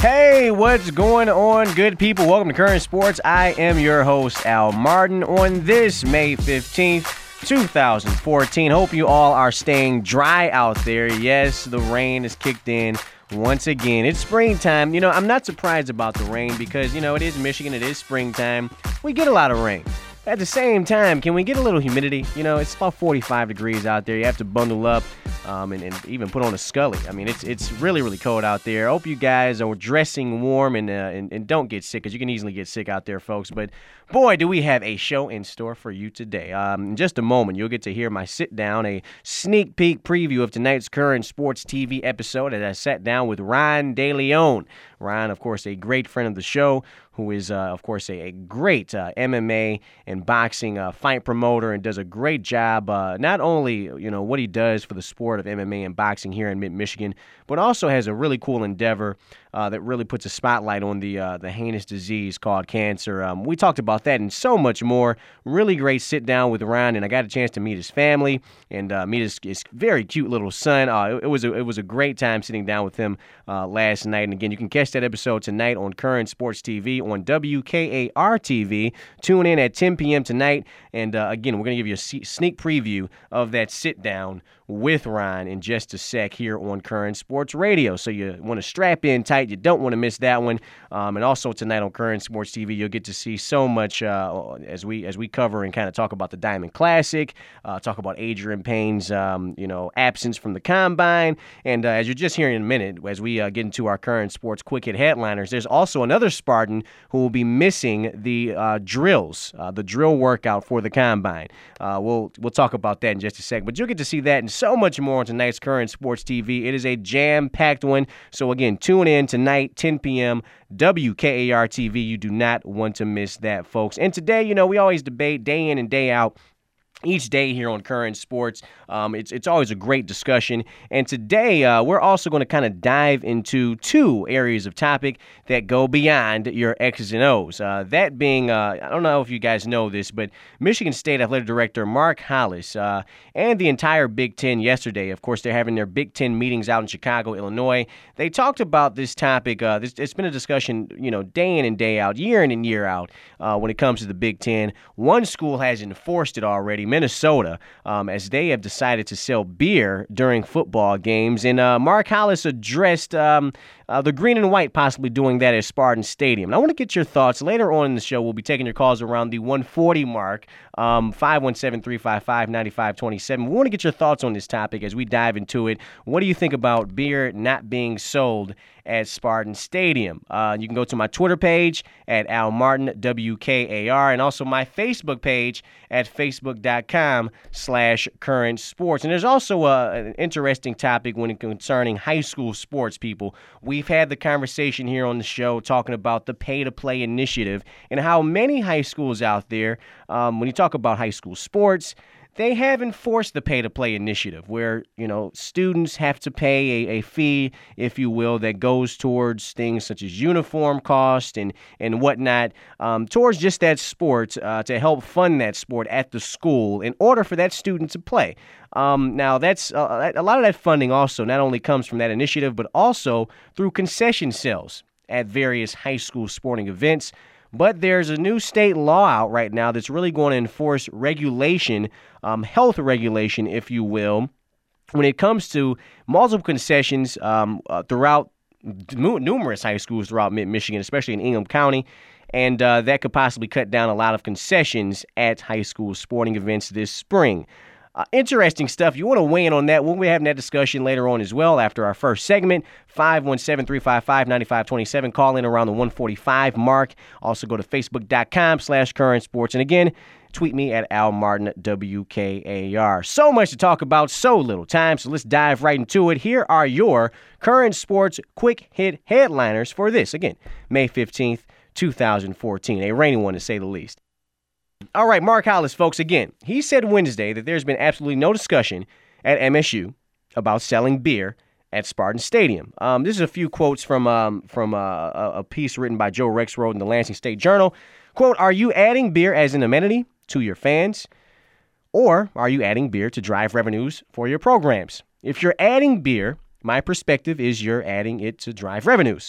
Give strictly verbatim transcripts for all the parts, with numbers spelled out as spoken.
Hey, what's going on, good people? Welcome to Current Sports. I am your host, Al Martin, on this May fifteenth, twenty fourteen. Hope you all are staying dry out there. Yes, the rain has kicked in once again. It's springtime. You know, I'm not surprised about the rain because, you know, it is Michigan. It is springtime. We get a lot of rain. At the same time, can we get a little humidity? You know, it's about forty-five degrees out there. You have to bundle up um, and, and even put on a scully. I mean, it's it's really, really cold out there. I hope you guys are dressing warm and, uh, and, and don't get sick, because you can easily get sick out there, folks. But, boy, do we have a show in store for you today. Um, in just a moment, you'll get to hear my sit-down, a sneak peek preview of tonight's Current Sports T V episode as I sat down with Ryan DeLeon. Ryan, of course, a great friend of the show, who is, uh, of course, a, a great uh, M M A and boxing uh, fight promoter, and does a great job, uh, not only, you know, what he does for the sport of M M A and boxing here in mid-Michigan, but also has a really cool endeavor uh, that really puts a spotlight on the uh, the heinous disease called cancer. Um, we talked about that and so much more. Really great sit-down with Ryan, and I got a chance to meet his family and uh, meet his, his very cute little son. Uh, it, it was a, it was a great time sitting down with him uh, last night. And again, you can catch that episode tonight on Current Sports T V on W K A R T V. Tune in at ten p.m. tonight. And uh, again, we're going to give you a sneak preview of that sit-down with Ryan in just a sec here on Current Sports Radio. So you want to strap in tight. You don't want to miss that one. Um, and also tonight on Current Sports T V, you'll get to see so much uh, as we as we cover and kind of talk about the Diamond Classic, uh, talk about Adrian Payne's um, you know absence from the Combine. And uh, as you're just hearing in a minute, as we uh, get into our Current Sports Quick Hit Headliners, there's also another Spartan who will be missing the uh, drills, uh, the drill workout for the Combine. Uh, we'll we'll talk about that in just a sec. But you'll get to see that and so much more on tonight's Current Sports T V. It is a jam-packed one. So again, tune in tonight, ten p.m., W K A R T V. You do not want to miss that, folks. And today, you know, we always debate day in and day out. Each day here on Current Sports, um, it's it's always a great discussion. And today, uh, we're also going to kind of dive into two areas of topic that go beyond your X's and O's. Uh, that being, uh, I don't know if you guys know this, but Michigan State Athletic Director Mark Hollis uh, and the entire Big Ten yesterday, of course, they're having their Big Ten meetings out in Chicago, Illinois. They talked about this topic. Uh, this, it's been a discussion, you know, day in and day out, year in and year out uh, when it comes to the Big Ten. One school has enforced it already, Minnesota, um, as they have decided to sell beer during football games. And uh, Mark Hollis addressed um, uh, the green and white possibly doing that at Spartan Stadium. And I want to get your thoughts. Later on in the show, we'll be taking your calls around the one forty mark, um, five one seven, three five five, nine five two seven. We want to get your thoughts on this topic as we dive into it. What do you think about beer not being sold at Spartan Stadium? Uh, you can go to my Twitter page at Al Martin, W K A R, and also my Facebook page at facebook.com slash current sports. And there's also a, an interesting topic when it concerning high school sports, people. We've had the conversation here on the show talking about the pay-to-play initiative and how many high schools out there, um, when you talk about high school sports, they have enforced the pay-to-play initiative where, you know, students have to pay a, a fee, if you will, that goes towards things such as uniform cost and, and whatnot, um, towards just that sport uh, to help fund that sport at the school in order for that student to play. Um, now, that's uh, a lot of that funding also not only comes from that initiative, but also through concession sales at various high school sporting events. But there's a new state law out right now that's really going to enforce regulation, um, health regulation, if you will, when it comes to multiple concessions um, uh, throughout m- numerous high schools throughout mid-Michigan, especially in Ingham County. And uh, that could possibly cut down a lot of concessions at high school sporting events this spring. Uh, interesting stuff. You want to weigh in on that? We'll be having that discussion later on as well after our first segment. five one seven, three five five, nine five two seven. Call in around the one forty-five mark. Also go to facebook.com slash current sports. And again, tweet me at Al Martin, W K A R. So much to talk about, so little time. So let's dive right into it. Here are your Current Sports Quick Hit Headliners for this. Again, May fifteenth, twenty fourteen. A rainy one to say the least. All right, Mark Hollis, folks, again, he said Wednesday that there's been absolutely no discussion at M S U about selling beer at Spartan Stadium. Um, this is a few quotes from um, from uh, a piece written by Joe Rexrode in the Lansing State Journal. Quote, "Are you adding beer as an amenity to your fans, or are you adding beer to drive revenues for your programs? If you're adding beer, my perspective is you're adding it to drive revenues.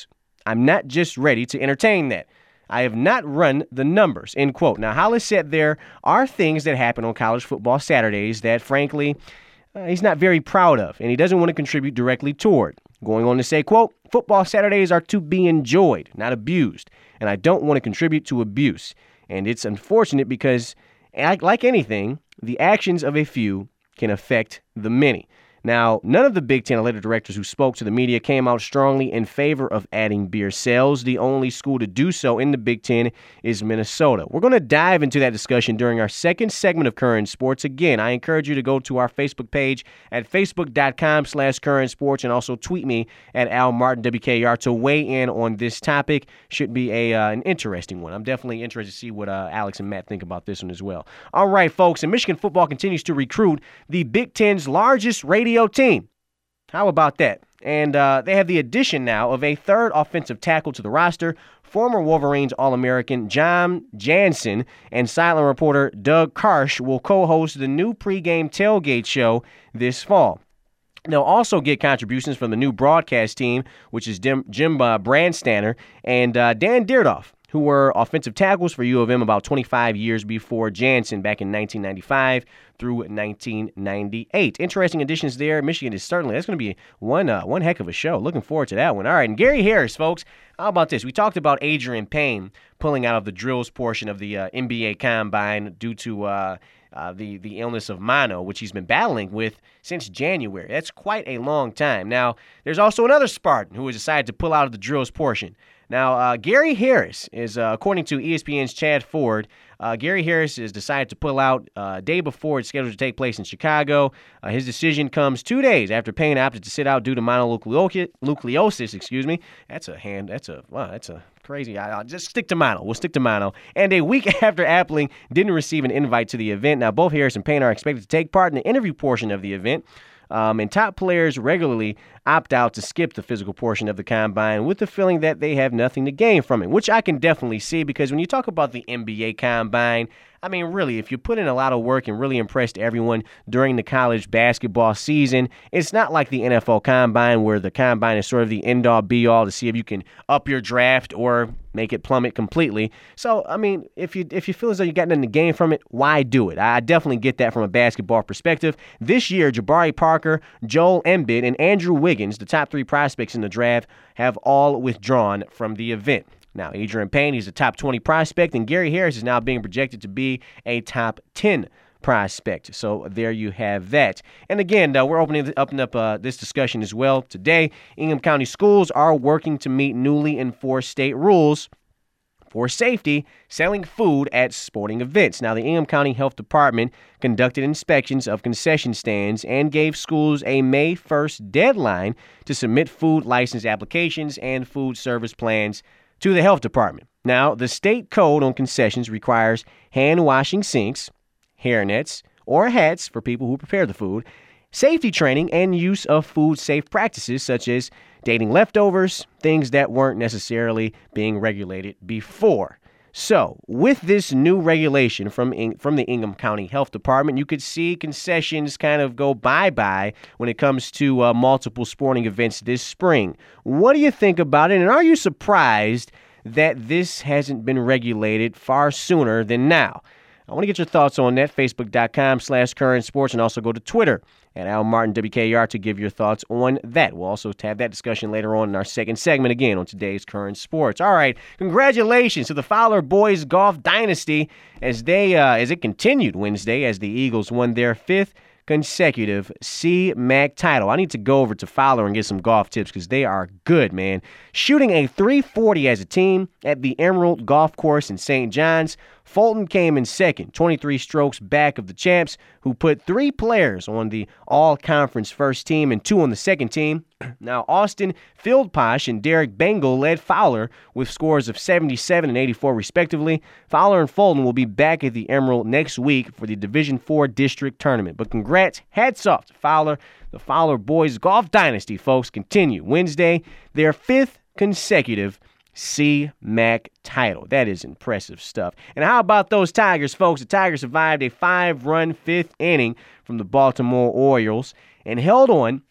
I'm not just ready to entertain that. I have not run the numbers, end quote. Now, Hollis said there are things that happen on college football Saturdays that, frankly, uh, he's not very proud of, and he doesn't want to contribute directly toward. Going on to say, quote, football Saturdays are to be enjoyed, not abused, and I don't want to contribute to abuse. And it's unfortunate because, like anything, the actions of a few can affect the many. Now, none of the Big Ten athletic directors who spoke to the media came out strongly in favor of adding beer sales. The only school to do so in the Big Ten is Minnesota. We're going to dive into that discussion during our second segment of Current Sports. Again, I encourage you to go to our Facebook page at facebook.com slash current sports and also tweet me at Al Martin W K R to weigh in on this topic. Should be a uh, an interesting one. I'm definitely interested to see what uh, Alex and Matt think about this one as well. All right, folks, and Michigan football continues to recruit the Big Ten's largest radio team. How about that? And uh, they have the addition now of a third offensive tackle to the roster. Former Wolverines All-American John Jansen and silent reporter Doug Karsh will co-host the new pregame tailgate show this fall. They'll also get contributions from the new broadcast team, which is Jim, Jim uh, Brandstatter and uh, Dan Dierdorf, who were offensive tackles for U of M about twenty-five years before Jansen back in nineteen ninety-five through nineteen ninety-eight. Interesting additions there. Michigan is certainly, that's going to be one uh, one heck of a show. Looking forward to that one. All right, and Gary Harris, folks, how about this? We talked about Adrian Payne pulling out of the drills portion of the uh, N B A Combine due to uh, uh, the, the illness of mono, which he's been battling with since January. That's quite a long time. Now, there's also another Spartan who has decided to pull out of the drills portion. Now, uh, Gary Harris is, uh, according to E S P N's Chad Ford, uh, Gary Harris has decided to pull out uh, a day before it's scheduled to take place in Chicago. Uh, his decision comes two days after Payne opted to sit out due to mononucleosis. Excuse me. That's a hand. That's a wow. That's a crazy. I'll just stick to mono. We'll stick to mono. And a week after Appling didn't receive an invite to the event. Now, both Harris and Payne are expected to take part in the interview portion of the event. Um, and top players regularly opt out to skip the physical portion of the combine with the feeling that they have nothing to gain from it, which I can definitely see because when you talk about the N B A combine, I mean, really, if you put in a lot of work and really impressed everyone during the college basketball season, it's not like the N F L combine where the combine is sort of the end-all, be-all to see if you can up your draft or make it plummet completely. So, I mean, if you if you feel as though you got nothing to gain from it, why do it? I definitely get that from a basketball perspective. This year, Jabari Parker, Joel Embiid, and Andrew Wiggins, the top three prospects in the draft, have all withdrawn from the event. Now, Adrian Payne, he's a top twenty prospect, and Gary Harris is now being projected to be a top ten prospect. So there you have that. And again, uh, we're opening, opening up uh, this discussion as well today. Ingham County schools are working to meet newly enforced state rules for safety selling food at sporting events. Now, the Ingham County Health Department conducted inspections of concession stands and gave schools a May first deadline to submit food license applications and food service plans to the health department. Now, the state code on concessions requires hand-washing sinks, hairnets, or hats for people who prepare the food, safety training, and use of food-safe practices such as dating leftovers, things that weren't necessarily being regulated before. So, with this new regulation from In- from the Ingham County Health Department, you could see concessions kind of go bye-bye when it comes to uh, multiple sporting events this spring. What do you think about it, and are you surprised that this hasn't been regulated far sooner than now? I want to get your thoughts on that, facebook.com slash current sports, and also go to Twitter at Al Martin W K R to give your thoughts on that. We'll also have that discussion later on in our second segment, again, on today's Current Sports. All right, congratulations to the Fowler boys golf dynasty as they uh, as it continued Wednesday as the Eagles won their fifth consecutive C MAC title. I need to go over to Fowler and get some golf tips because they are good, man. Shooting a three forty as a team at the Emerald Golf Course in Saint John's, Fulton came in second, twenty-three strokes back of the champs, who put three players on the all-conference first team and two on the second team. Now, Austin Fieldposh and Derek Bengal led Fowler with scores of seventy-seven and eighty-four, respectively. Fowler and Fulton will be back at the Emerald next week for the Division four District Tournament. But congrats, hats off to Fowler. The Fowler boys golf dynasty, folks, continue Wednesday, their fifth consecutive C MAC title. That is impressive stuff. And how about those Tigers, folks? The Tigers survived a five-run fifth inning from the Baltimore Orioles and held on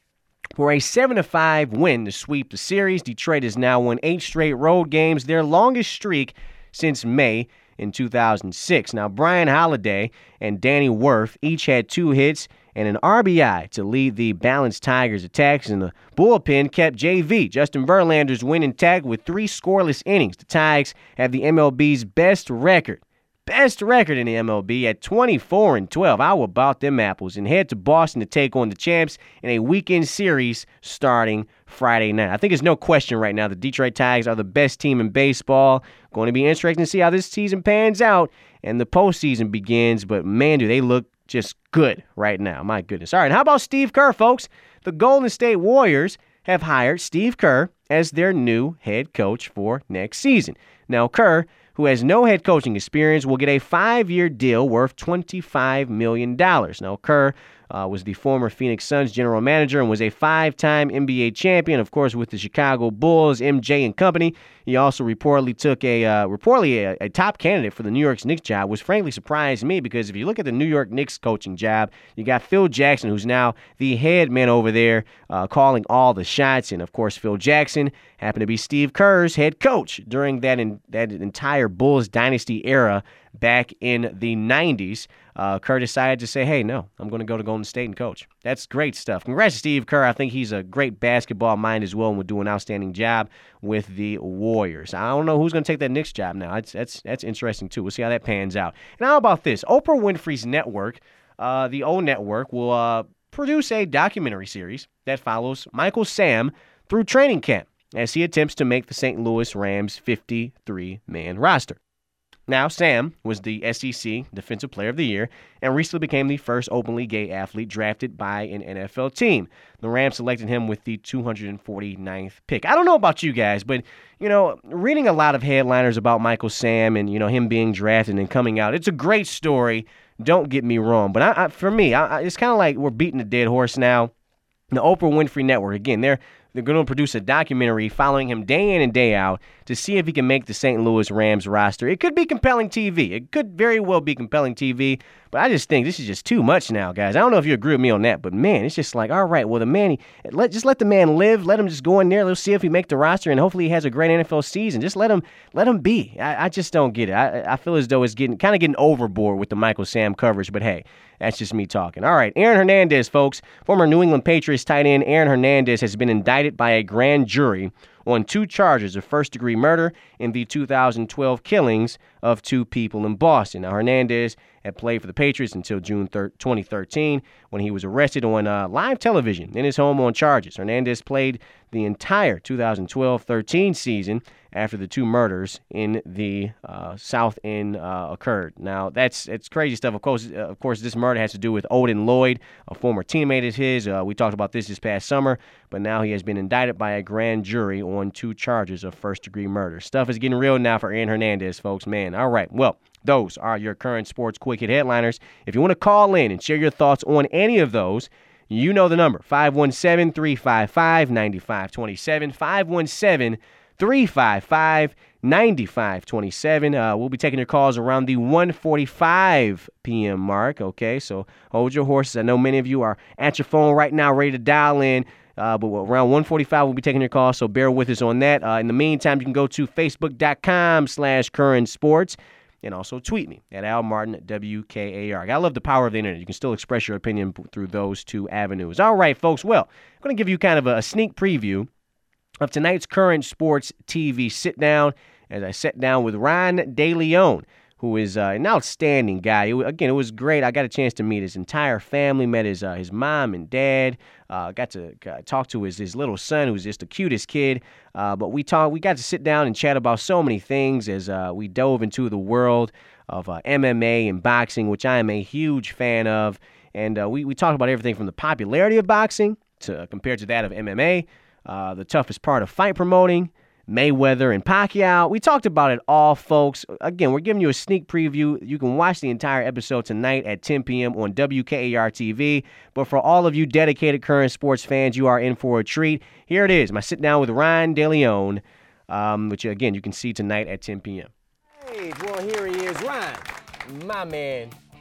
for a seven to five win to sweep the series. Detroit has now won eight straight road games, their longest streak since May in two thousand six. Now, Brian Holiday and Danny Wirth each had two hits and an R B I to lead the balanced Tigers attacks, and the bullpen kept J V, Justin Verlander's win intact with three scoreless innings. The Tigers have the M L B's best record. Best record in the M L B at twenty-four and twelve. How about them apples? And head to Boston to take on the champs in a weekend series starting Friday night. I think there's no question right now the Detroit Tigers are the best team in baseball. Going to be interesting to see how this season pans out and the postseason begins. But man, do they look just good right now. My goodness. All right, how about Steve Kerr, folks? The Golden State Warriors have hired Steve Kerr as their new head coach for next season. Now, Kerr, who has no head coaching experience, will get a five-year deal worth twenty-five million dollars. Now, Kerr uh, was the former Phoenix Suns general manager and was a five-time N B A champion, of course, with the Chicago Bulls, M J and company. He also reportedly took a uh, reportedly a, a top candidate for the New York Knicks job, which frankly surprised me because if you look at the New York Knicks coaching job, you got Phil Jackson, who's now the head man over there, uh, calling all the shots, and of course, Phil Jackson happened to be Steve Kerr's head coach during that in, that entire Bulls dynasty era back in the nineties. Uh, Kerr decided to say, hey, no, I'm going to go to Golden State and coach. That's great stuff. Congrats to Steve Kerr. I think he's a great basketball mind as well and will do an outstanding job with the Warriors. I don't know who's going to take that Knicks job now. That's, that's, that's interesting, too. We'll see how that pans out. And how about this? Oprah Winfrey's network, uh, the O Network, will uh, produce a documentary series that follows Michael Sam through training camp as he attempts to make the Saint Louis Rams' fifty-three man roster. Now, Sam was the S E C Defensive Player of the Year and recently became the first openly gay athlete drafted by an N F L team. The Rams selected him with the two hundred forty-ninth pick. I don't know about you guys, but, you know, reading a lot of headliners about Michael Sam and, you know, him being drafted and coming out, it's a great story. Don't get me wrong. But I, I, for me, I, it's kind of like we're beating a dead horse now. The Oprah Winfrey Network, again, they're They're going to produce a documentary following him day in and day out to see if he can make the Saint Louis Rams roster. It could be compelling T V. It could very well be compelling T V, but I just think this is just too much now, guys. I don't know if you agree with me on that, but man, it's just like, all right, well, the man, he, let just let the man live. Let him just go in there. Let's see if he make the roster, and hopefully he has a great N F L season. Just let him let him be. I, I just don't get it. I, I feel as though it's getting kind of getting overboard with the Michael Sam coverage, but hey, that's just me talking. All right, Aaron Hernandez, folks. Former New England Patriots tight end Aaron Hernandez has been indicted by a grand jury on two charges of first-degree murder in the two thousand twelve killings of two people in Boston. Now, Hernandez had played for the Patriots until June twenty thirteen when he was arrested on uh, live television in his home on charges. Hernandez played the entire two thousand twelve thirteen season after the two murders in the uh, South End uh, occurred. Now, that's it's crazy stuff. Of course, uh, of course, this murder has to do with Odin Lloyd, a former teammate of his. Uh, we talked about this this past summer, but now he has been indicted by a grand jury on two charges of first-degree murder. Stuff is getting real now for Aaron Hernandez, folks. Man, all right. Well, those are your current sports quick hit headliners. If you want to call in and share your thoughts on any of those, you know the number, five one seven, three five five, nine five two seven, five one seven, three five five, nine five two seven. Uh, we'll be taking your calls around the one forty-five p.m. mark, okay? So hold your horses. I know many of you are at your phone right now ready to dial in, uh, but around one forty-five we'll be taking your calls, so bear with us on that. Uh, in the meantime, you can go to facebook.com slash current sports. And also tweet me at Al Martin W K A R. I love the power of the internet. You can still express your opinion through those two avenues. All right, folks. Well, I'm going to give you kind of a sneak preview of tonight's current sports T V sit-down as I sat down with Ryan DeLeon, who is uh, an outstanding guy. It, again, it was great. I got a chance to meet his entire family, met his uh, his mom and dad, uh, got to uh, talk to his, his little son, who's just the cutest kid. Uh, but we talk, we got to sit down and chat about so many things as uh, we dove into the world of uh, M M A and boxing, which I am a huge fan of. And uh, we, we talked about everything from the popularity of boxing to uh, compared to that of M M A, uh, the toughest part of fight promoting, Mayweather and Pacquiao. We talked about it all, folks. Again, we're giving you a sneak preview. You can watch the entire episode tonight at ten p.m. on W K A R T V. But for all of you dedicated current sports fans, you are in for a treat. Here it is, my sit down with Ryan DeLeon, um, which, again, you can see tonight at ten p.m. Hey, well, here he is, Ryan, my man.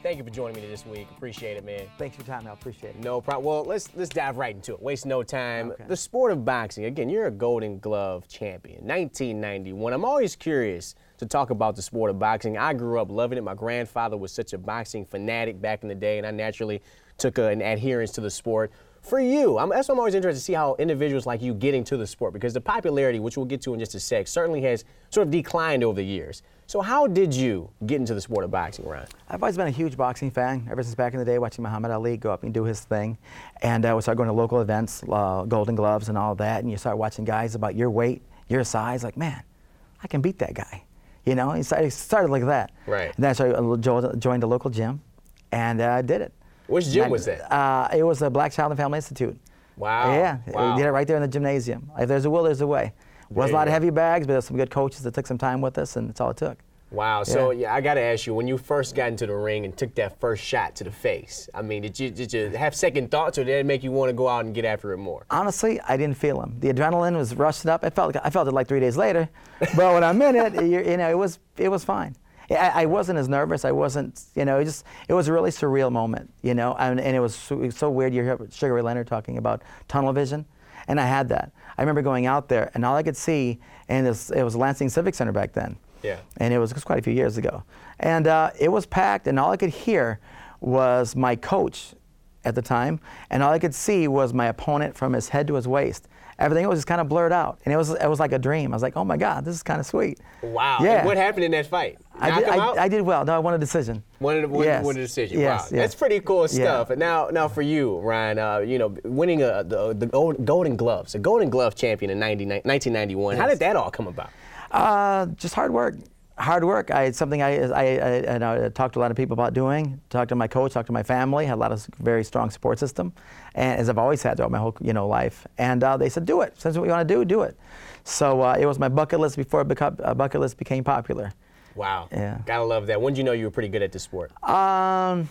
Thank you for joining me this week. Appreciate it, man. Thanks for your time. I appreciate it. No problem. Well, let's let's dive right into it. Waste no time. Okay. The sport of boxing. Again, you're a Golden Glove champion, nineteen ninety-one. I'm always curious to talk about the sport of boxing. I grew up loving it. My grandfather was such a boxing fanatic back in the day, and I naturally took a, an adherence to the sport. For you, I'm, that's why I'm always interested to see how individuals like you get into the sport, because the popularity, which we'll get to in just a sec, certainly has sort of declined over the years. So how did you get into the sport of boxing, Ryan? I've always been a huge boxing fan ever since back in the day, watching Muhammad Ali go up and do his thing. And uh, we started going to local events, uh, Golden Gloves and all that, and you start watching guys about your weight, your size, like, man, I can beat that guy. You know, it started, it started like that. Right. And then I started, joined a local gym, and I uh, did it. Which gym and, was that? Uh, it was the Black Child and Family Institute. Wow. Yeah, wow. we did it right there in the gymnasium. If there's a will, there's a way. Was a lot of heavy bags, but there's some good coaches that took some time with us, and that's all it took. Wow. So yeah, yeah, I got to ask you, when you first got into the ring and took that first shot to the face, I mean, did you did you have second thoughts, or did it make you want to go out and get after it more? Honestly, I didn't feel them. The adrenaline was rushing up. I felt I felt it like three days later, but when I'm in it, you, you know, it was it was fine. I, I wasn't as nervous. I wasn't, you know, it just it was a really surreal moment, you know, and, and it was so, it was so weird. You hear Sugar Ray Leonard talking about tunnel vision, and I had that. I remember going out there, and all I could see, and this, it was Lansing Civic Center back then. Yeah. And it was, it was quite a few years ago. And uh, it was packed, and all I could hear was my coach at the time, and all I could see was my opponent from his head to his waist. Everything was just kind of blurred out, and it was it was like a dream. I was like, oh my God, this is kind of sweet. Wow. Yeah. And what happened in that fight? I Knock did, him I, out? I did well. No, I won a decision. Won a, won, yes. won a decision. Yes, wow. yes. That's pretty cool stuff. Yeah. And now, now for you, Ryan, uh, you know, winning a, the, the Golden Gloves, a Golden Glove champion in nineteen ninety-one. Yes. How did that all come about? Uh, just hard work. Hard work. I, it's something I, I, I, I talked to a lot of people about doing. Talked to my coach, talked to my family. Had a lot of very strong support system, and as I've always had throughout my whole you know life. And uh, they said, "Do it. Since what you want to do, do it." So uh, it was my bucket list before become, uh, bucket list became popular. Wow. Yeah. Gotta love that. When did you know you were pretty good at this sport? Um,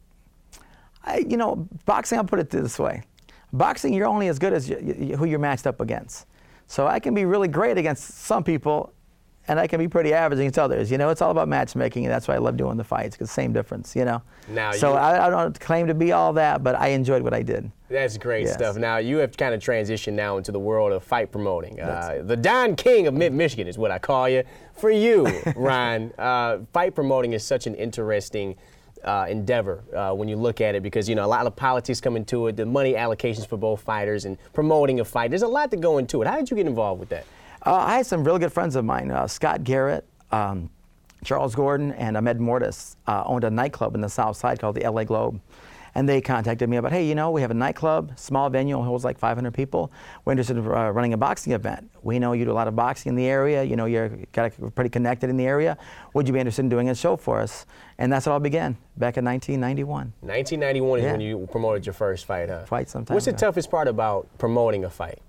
I, you know, boxing. I'll put it this way: boxing, you're only as good as you, you, who you're matched up against. So I can be really great against some people, and I can be pretty average against others. You know, it's all about matchmaking, and that's why I love doing the fights, because same difference, you know. Now so you, I, I don't claim to be all that, but I enjoyed what I did. That's great yes. stuff. Now, you have kind of transitioned now into the world of fight promoting. Uh, the Don King of Mid-Michigan is what I call you. For you, Ryan, uh, fight promoting is such an interesting uh, endeavor uh, when you look at it, because, you know, a lot of politics come into it, the money allocations for both fighters, and promoting a fight. There's a lot to go into it. How did you get involved with that? Uh, I had some really good friends of mine, uh, Scott Garrett, um, Charles Gordon, and Ahmed Mortis uh, owned a nightclub in the South Side called the L A Globe. And they contacted me about, hey, you know, we have a nightclub, small venue, holds like five hundred people. We're interested in uh, running a boxing event. We know you do a lot of boxing in the area. You know, you're got a, pretty connected in the area. Would you be interested in doing a show for us? And that's how it all began back in nineteen ninety-one. nineteen ninety-one is yeah. when you promoted your first fight, huh? Fight sometime. What's the ago. toughest part about promoting a fight?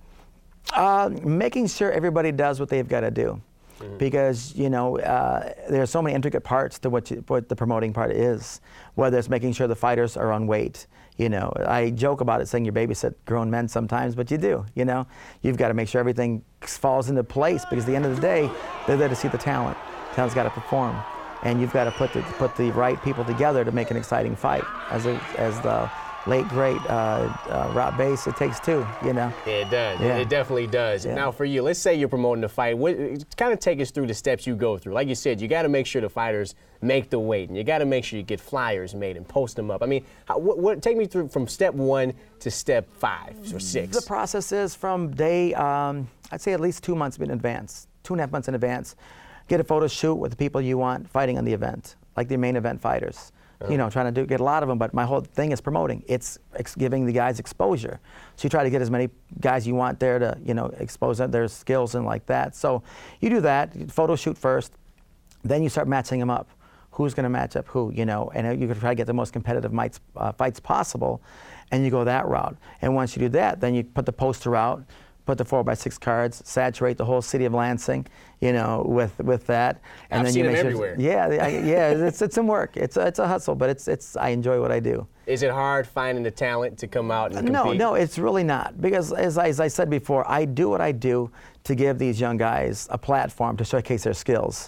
Uh, making sure everybody does what they've got to do. Mm-hmm. Because, you know, uh, there are so many intricate parts to what, you, what the promoting part is, whether it's making sure the fighters are on weight. You know, I joke about it saying you babysit grown men sometimes, but you do, you know. You've got to make sure everything falls into place, because at the end of the day, they're there to see the talent. Talent's got to perform. And you've got to put the, put the right people together to make an exciting fight. As, a, as the late, great uh, uh, Rob Bass, it takes two, you know. Yeah, it does. Yeah. It definitely does. Yeah. Now, for you, let's say you're promoting the fight. What, kind of take us through the steps you go through. Like you said, you got to make sure the fighters make the weight, and you got to make sure you get flyers made and post them up. I mean, how, what, what, take me through from step one to step five or six. The process is from day, um, I'd say at least two months in advance, two and a half months in advance. Get a photo shoot with the people you want fighting on the event, like the main event fighters. You know, trying to do, get a lot of them, but my whole thing is promoting. It's ex giving the guys exposure. So you try to get as many guys you want there to, you know, expose their skills and like that. So you do that, photo shoot first, then you start matching them up. Who's going to match up who, you know, and you can try to get the most competitive mites, uh, fights possible, and you go that route. And once you do that, then you put the poster out, put the four by six cards, saturate the whole city of Lansing, you know, with with that, and I've then seen you make them sure. everywhere. Yeah, I, yeah, it's it's some work. It's a, it's a hustle, but it's it's I enjoy what I do. Is it hard finding the talent to come out and compete? No, no, it's really not, because as I, as I said before, I do what I do to give these young guys a platform to showcase their skills.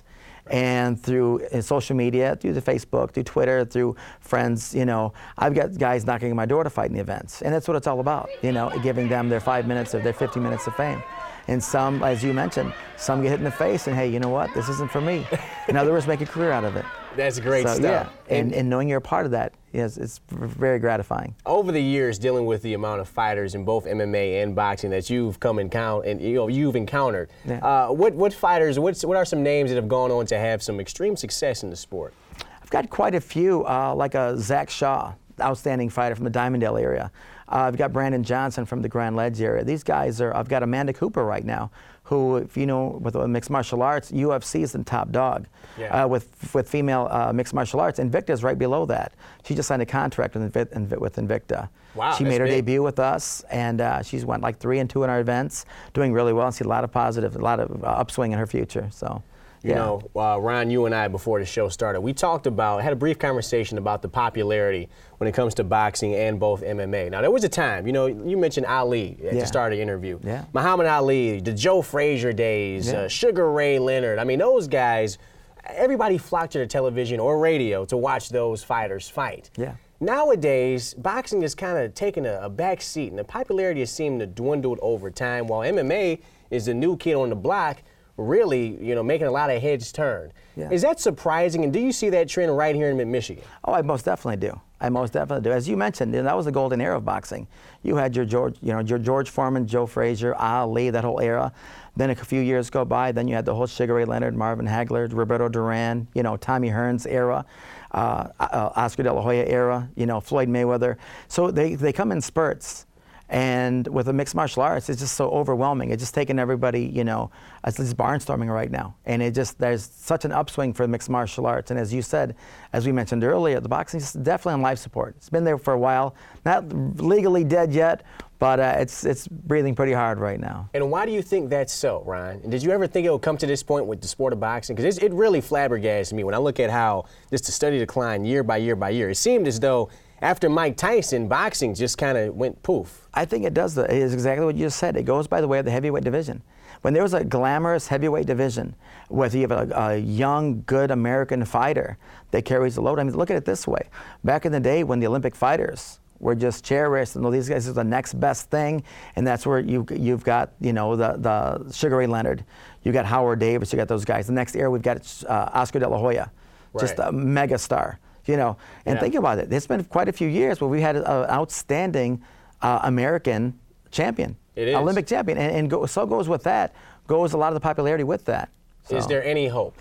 And through uh, social media, through the Facebook, through Twitter, through friends, you know, I've got guys knocking on my door to fight in the events. And that's what it's all about, you know, giving them their five minutes or their fifty minutes of fame. And some, as you mentioned, some get hit in the face and, hey, you know what, this isn't for me. In other words, make a career out of it. That's great so, stuff. Yeah, and, and knowing you're a part of that, yes, it's very gratifying. Over the years, dealing with the amount of fighters in both M M A and boxing that you've come encounter and you know you've encountered, yeah. uh, what what fighters? What's, what are some names that have gone on to have some extreme success in the sport? I've got quite a few, uh, like a Zach Shaw, outstanding fighter from the Diamonddale area. Uh, I've got Brandon Johnson from the Grand Ledge area. These guys are. I've got Amanda Cooper right now, who, if you know, with uh, mixed martial arts, U F C is the top dog. Yeah. Uh, with with female uh, mixed martial arts, Invicta's right below that. She just signed a contract with, Invi- with Invicta. Wow, she that's made her big. debut with us, and uh, she's went like three and two in our events, doing really well. And see a lot of positive, a lot of uh, upswing in her future. So. You Yeah. know, uh, Ron, you and I, before the show started, we talked about, had a brief conversation about the popularity when it comes to boxing and both M M A. Now, there was a time, you know, you mentioned Ali at Yeah. the start of the interview. Yeah. Muhammad Ali, the Joe Frazier days, Yeah. uh, Sugar Ray Leonard. I mean, those guys, everybody flocked to the television or radio to watch those fighters fight. Yeah. Nowadays, boxing is kind of taking a, a back seat, and the popularity has seemed to dwindle over time, while M M A is the new kid on the block, really, you know, making a lot of heads turn. Yeah. Is that surprising, and do you see that trend right here in Mid-Michigan? Oh, I most definitely do. I most definitely do. As you mentioned, that was the golden era of boxing. You had your George, you know, your George Foreman, Joe Frazier, Ali, that whole era. Then a few years go by, then you had the whole Sugar Ray Leonard, Marvin Hagler, Roberto Duran, you know, Tommy Hearns era, uh, uh, Oscar De La Hoya era, you know, Floyd Mayweather. So they, they come in spurts. And with the mixed martial arts, it's just so overwhelming. It's just taking everybody, you know, it's just barnstorming right now. And it just, there's such an upswing for mixed martial arts. And as you said, as we mentioned earlier, the boxing is definitely on life support. It's been there for a while, not legally dead yet, but uh, it's it's breathing pretty hard right now. And why do you think that's so, Ryan? And did you ever think it would come to this point with the sport of boxing? Because it really flabbergasted me when I look at how just the steady decline year by year by year. It seemed as though after Mike Tyson, boxing just kind of went poof. I think it does. It is exactly what you just said. It goes by the way of the heavyweight division. When there was a glamorous heavyweight division, whether you have a, a young, good American fighter that carries the load, I mean, look at it this way. Back in the day when the Olympic fighters were just cherished, and these guys are the next best thing, and that's where you, you've got, you know, the, the Sugar Ray Leonard, you got Howard Davis, you got those guys. The next era, we've got uh, Oscar De La Hoya, just Right. a mega star. You know, and Yeah. think about it. It's been quite a few years where we had an outstanding uh, American champion, It is. Olympic champion, and, and go, so goes with that. Goes a lot of the popularity with that. So, Is there any hope?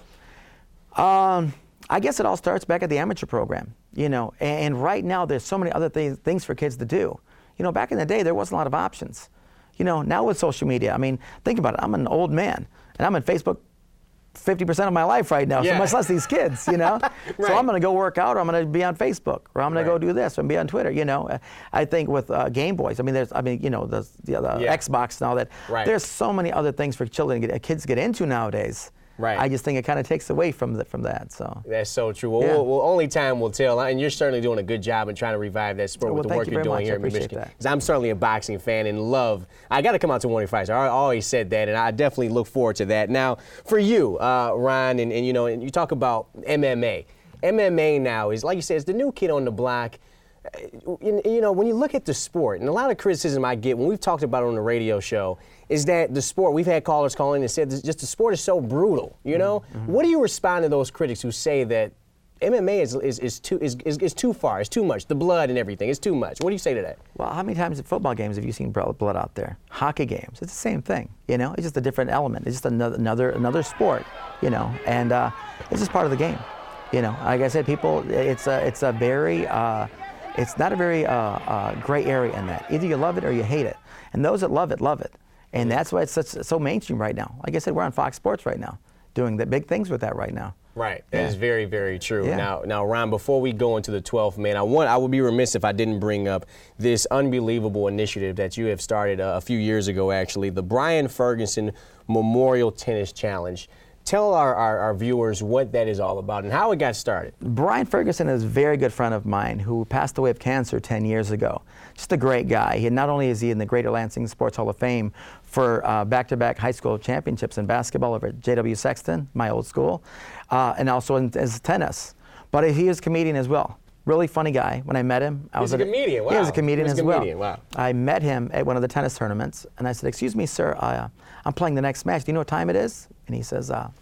Um, I guess it all starts back at the amateur program. You know, and, and right now there's so many other things things for kids to do. You know, back in the day there wasn't a lot of options. You know, now with social media, I mean, think about it. I'm an old man, and I'm on Facebook fifty percent of my life right now, Yeah. so much less these kids, you know? Right. So I'm going to go work out, or I'm going to be on Facebook, or I'm going Right. to go do this, and be on Twitter, you know? I think with uh, Game Boys, I mean, there's, I mean, you know, the, the, the Yeah. Xbox and all that. Right. There's so many other things for children to get, kids to get into nowadays. Right. I just think it kind of takes away from the, from that, so. That's so true. Well, Yeah. well, well, only time will tell, and you're certainly doing a good job in trying to revive that sport Well, with the thank work you you're very doing much. here I in appreciate Michigan. that. 'Cause I'm certainly a boxing fan and love. I got to come out to one of your fights. I always said that, and I definitely look forward to that. Now, for you, uh, Ryan, and, and you know, and you talk about M M A. M M A now is, like you said, it's the new kid on the block. Uh, You you know, when you look at the sport, and a lot of criticism I get when we've talked about it on the radio show, is that the sport, we've had callers calling and said this, just the sport is so brutal, you know? Mm-hmm. What do you respond to those critics who say that M M A is, is, is, too, is, is, is too far, it's too much, the blood and everything, it's too much? What do you say to that? Well, how many times at football games have you seen blood blood out there? Hockey games, it's the same thing, you know? It's just a different element. It's just another another, another sport, you know? And uh, it's just part of the game, you know? Like I said, people, it's a, it's a very, uh, it's not a very uh, uh, gray area in that. Either you love it or you hate it. And those that love it, love it. And that's why it's such, so mainstream right now. Like I said, we're on Fox Sports right now, doing the big things with that right now. Right, that Yeah. is very, very true. Yeah. Now, now, Ron, before we go into the twelfth man, I want I would be remiss if I didn't bring up this unbelievable initiative that you have started uh, a few years ago, actually, the Brian Ferguson Memorial Tennis Challenge. Tell our, our, our viewers what that is all about and how it got started. Brian Ferguson is a very good friend of mine who passed away of cancer ten years ago. Just a great guy. He, not only is he in the Greater Lansing Sports Hall of Fame for uh, back-to-back high school championships in basketball over at J W Sexton, my old school, uh, and also in his tennis. But he is a comedian as well. Really funny guy. When I met him, I He's was a comedian. Wow. He was a comedian He's as a comedian. well. Wow. I met him at one of the tennis tournaments, and I said, "Excuse me, sir, I, uh, I'm playing the next match. Do you know what time it is?" And he says, uh,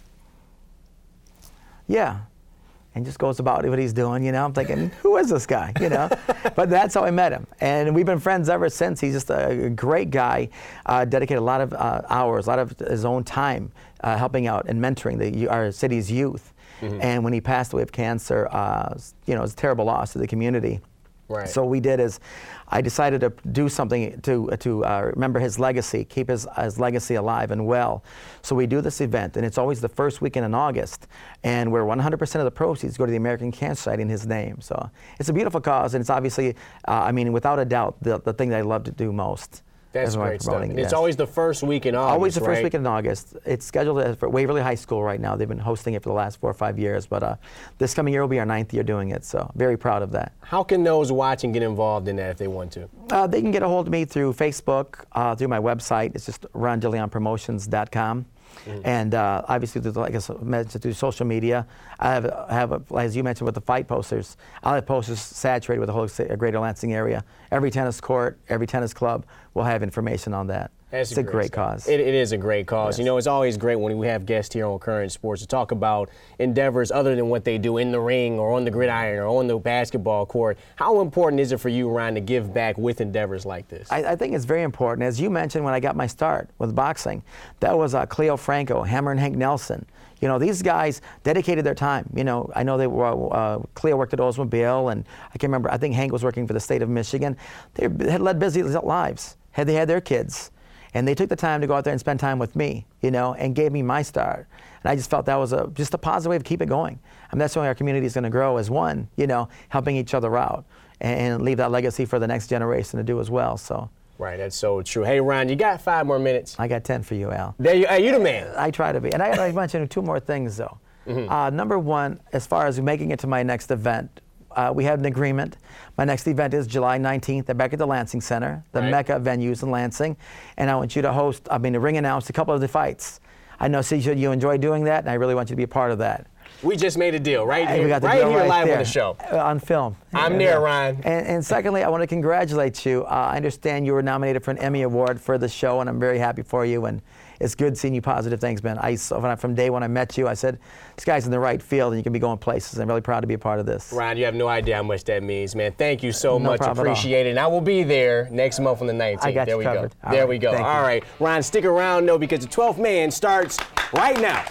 "Yeah," and just goes about what he's doing. You know, I'm thinking, who is this guy? You know, but that's how I met him, and we've been friends ever since. He's just a great guy. Uh, dedicated a lot of uh, hours, a lot of his own time, uh, helping out and mentoring the our city's youth. Mm-hmm. And when he passed away of cancer, uh, you know, it was a terrible loss to the community. Right. So what we did is, I decided to do something to to uh, remember his legacy, keep his his legacy alive and well. So we do this event, and it's always the first weekend in August, and where one hundred percent of the proceeds go to the American Cancer Society in his name. So it's a beautiful cause, and it's obviously, uh, I mean, without a doubt, the the thing that I love to do most. That's great stuff. Yes. It's always the first week in August, Always the first right? week in August. It's scheduled for Waverly High School right now. They've been hosting it for the last four or five years, but uh, this coming year will be our ninth year doing it, so very proud of that. How can those watching get involved in that if they want to? Uh, they can get a hold of me through Facebook, uh, through my website. It's just ron deleon promotions dot com. Mm-hmm. And uh, obviously, through, like I mentioned, through social media, I have, I have a, as you mentioned with the fight posters, I'll have posters saturated with the whole Greater Lansing area. Every tennis court, every tennis club will have information on that. That's it's a great, great stuff. cause. It, it is a great cause. Yes. You know, it's always great when we have guests here on Current Sports to talk about endeavors other than what they do in the ring or on the gridiron or on the basketball court. How important is it for you, Ryan, to give back with endeavors like this? I, I think it's very important. As you mentioned when I got my start with boxing, that was uh, Cleo Franco, Hammer and Hank Nelson. You know, these guys dedicated their time. You know, I know they were, uh, Cleo worked at Oldsmobile, and I can't remember, I think Hank was working for the state of Michigan. They had led busy lives. Had they had their kids. And they took the time to go out there and spend time with me, you know, and gave me my start. And I just felt that was a just a positive way to keep it going. I mean, that's the way our community is going to grow as one, you know, helping each other out and, and leave that legacy for the next generation to do as well. So. Right, that's so true. Hey, Ryan, you got five more minutes. I got ten for you, Al. There you are. You the man. I try to be. And I got to mention two more things, though. Mm-hmm. uh, number one, as far as making it to my next event, Uh, we have an agreement. My next event is July nineteenth back at the Lansing Center, the right. Mecca venues in Lansing, and I want you to host, I mean, to ring announce a couple of the fights. I know, see, you enjoy doing that, and I really want you to be a part of that. We just made a deal right Hey, here, we got the right deal here right live there. on the show. Uh, on film. I'm Yeah, there, yeah. Ryan. And, and secondly, I want to congratulate you. Uh, I understand you were nominated for an Emmy Award for the show, and I'm very happy for you. And it's good seeing you positive things, man. I, from day one I met you, I said, this guy's in the right field, and you can be going places. I'm really proud to be a part of this. Ryan, you have no idea how much that means, man. Thank you so No much. problem at all. Appreciate it. And I will be there next month on the nineteenth. I got there you we covered. go. All there right. we go. Thank All you. right. Ryan, stick around, though, because the twelfth man starts right now.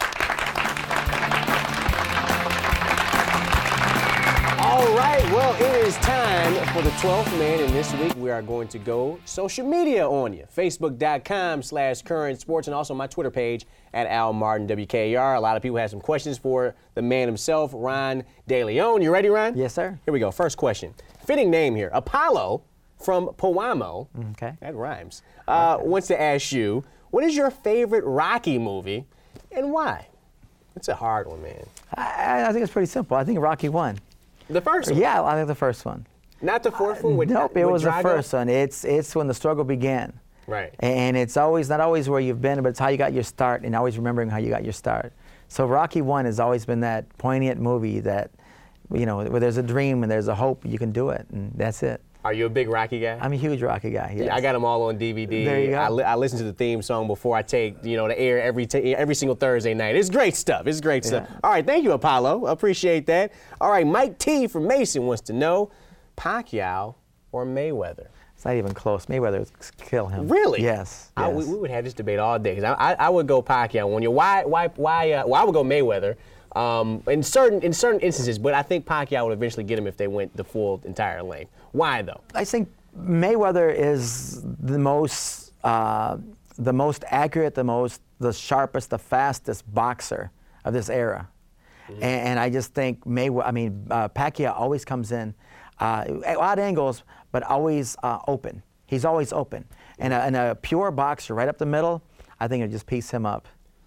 All right, well, it is time for the twelfth man, and this week we are going to go social media on you. Facebook.com slash Current Sports, and also my Twitter page at Al Martin W K R. A lot of people have some questions for the man himself, Ryan DeLeon. You ready, Ryan? Yes, sir. Here we go. First question. Fitting name here. Apollo from Powamo. Okay. That rhymes. Uh, Okay. Wants to ask you, what is your favorite Rocky movie and why? It's a hard one, man. I, I think it's pretty simple. I think Rocky won. The first one? Yeah, I think the first one. Not the fourth one? With, Nope, it with was Drago? the first one. It's it's when the struggle began. Right. And it's always not always where you've been, but it's how you got your start, and always remembering how you got your start. So Rocky One has always been that poignant movie that, you know, where there's a dream and there's a hope, you can do it, and that's it. Are you a big Rocky guy? I'm a huge Rocky guy. Yes. Yeah, I got them all on D V D. There you go. I, li- I listen to the theme song before I take, you know, the air every t- every single Thursday night. It's great stuff. It's great stuff. Yeah. All right, thank you, Apollo. Appreciate that. All right, Mike T from Mason wants to know, Pacquiao or Mayweather? It's not even close. Mayweather would kill him. Really? Yes. I, yes. we, we would have this debate all day. 'Cause I, I, I would go Pacquiao on you. Why? Why? Why? Uh, well, I would go Mayweather. Um, in certain in certain instances, but I think Pacquiao would eventually get him if they went the full entire length. Why though? I think Mayweather is the most, uh, the most accurate, the most, the sharpest, the fastest boxer of this era, mm-hmm. and, and I just think Mayweather. I mean, uh, Pacquiao always comes in uh, at odd angles, but always uh, open. He's always open, and a, and a pure boxer right up the middle. I think it'll just piece him up.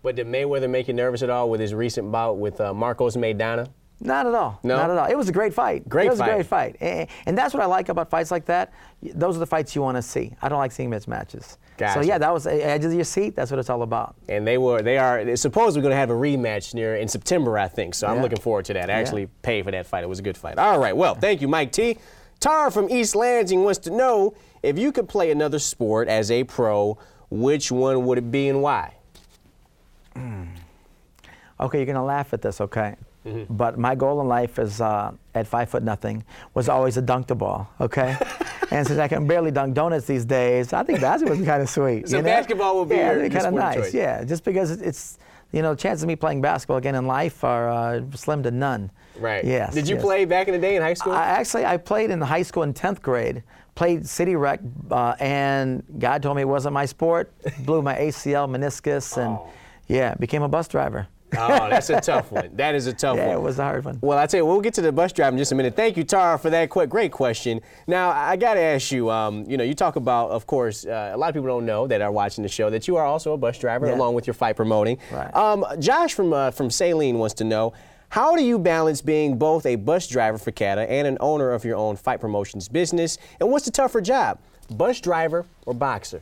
But did Mayweather make you nervous at all with his recent bout with uh, Marcos Maidana? Not at all. No? Not at all. It was a great fight. Great It was fight. a great fight. And, and that's what I like about fights like that. Those are the fights you want to see. I don't like seeing mismatches. Gotcha. So yeah, that was edge of your seat. That's what it's all about. And they were, they are, they're supposedly going to have a rematch near in September, I think. So I'm Yeah. looking forward to that. I Yeah. actually paid for that fight. It was a good fight. All right. Well, thank you, Mike T. Tara from East Lansing wants to know if you could play another sport as a pro, which one would it be and why? Mm. Okay, you're gonna laugh at this, okay? Mm-hmm. But my goal in life is, uh, at five foot nothing, was always to dunk the ball, okay? And since I can barely dunk donuts these days, I think basketball would be kind of sweet. So you know? basketball would be yeah, your- it'd be your kind of sport of nice. choice. Yeah, just because it's, you know, the chances of me playing basketball again in life are uh, slim to none. Right. Yes. Did you yes. play back in the day in high school? I, actually, I played in high school in tenth grade, played city rec, uh, and God told me it wasn't my sport. Blew my A C L, meniscus, and Oh. yeah, became a bus driver. Oh, that's a tough one. That is a tough Yeah, one. it was a hard one. Well, I tell you, we'll get to the bus drive in just a minute. Thank you, Tara, for that quick, great question. Now, I got to ask you, um, you know, you talk about, of course, uh, a lot of people don't know that are watching the show that you are also a bus driver Yeah. along with your fight promoting. Right. Um, Josh from uh, from Saline wants to know, how do you balance being both a bus driver for Cata and an owner of your own fight promotions business? And what's the tougher job, bus driver or boxer?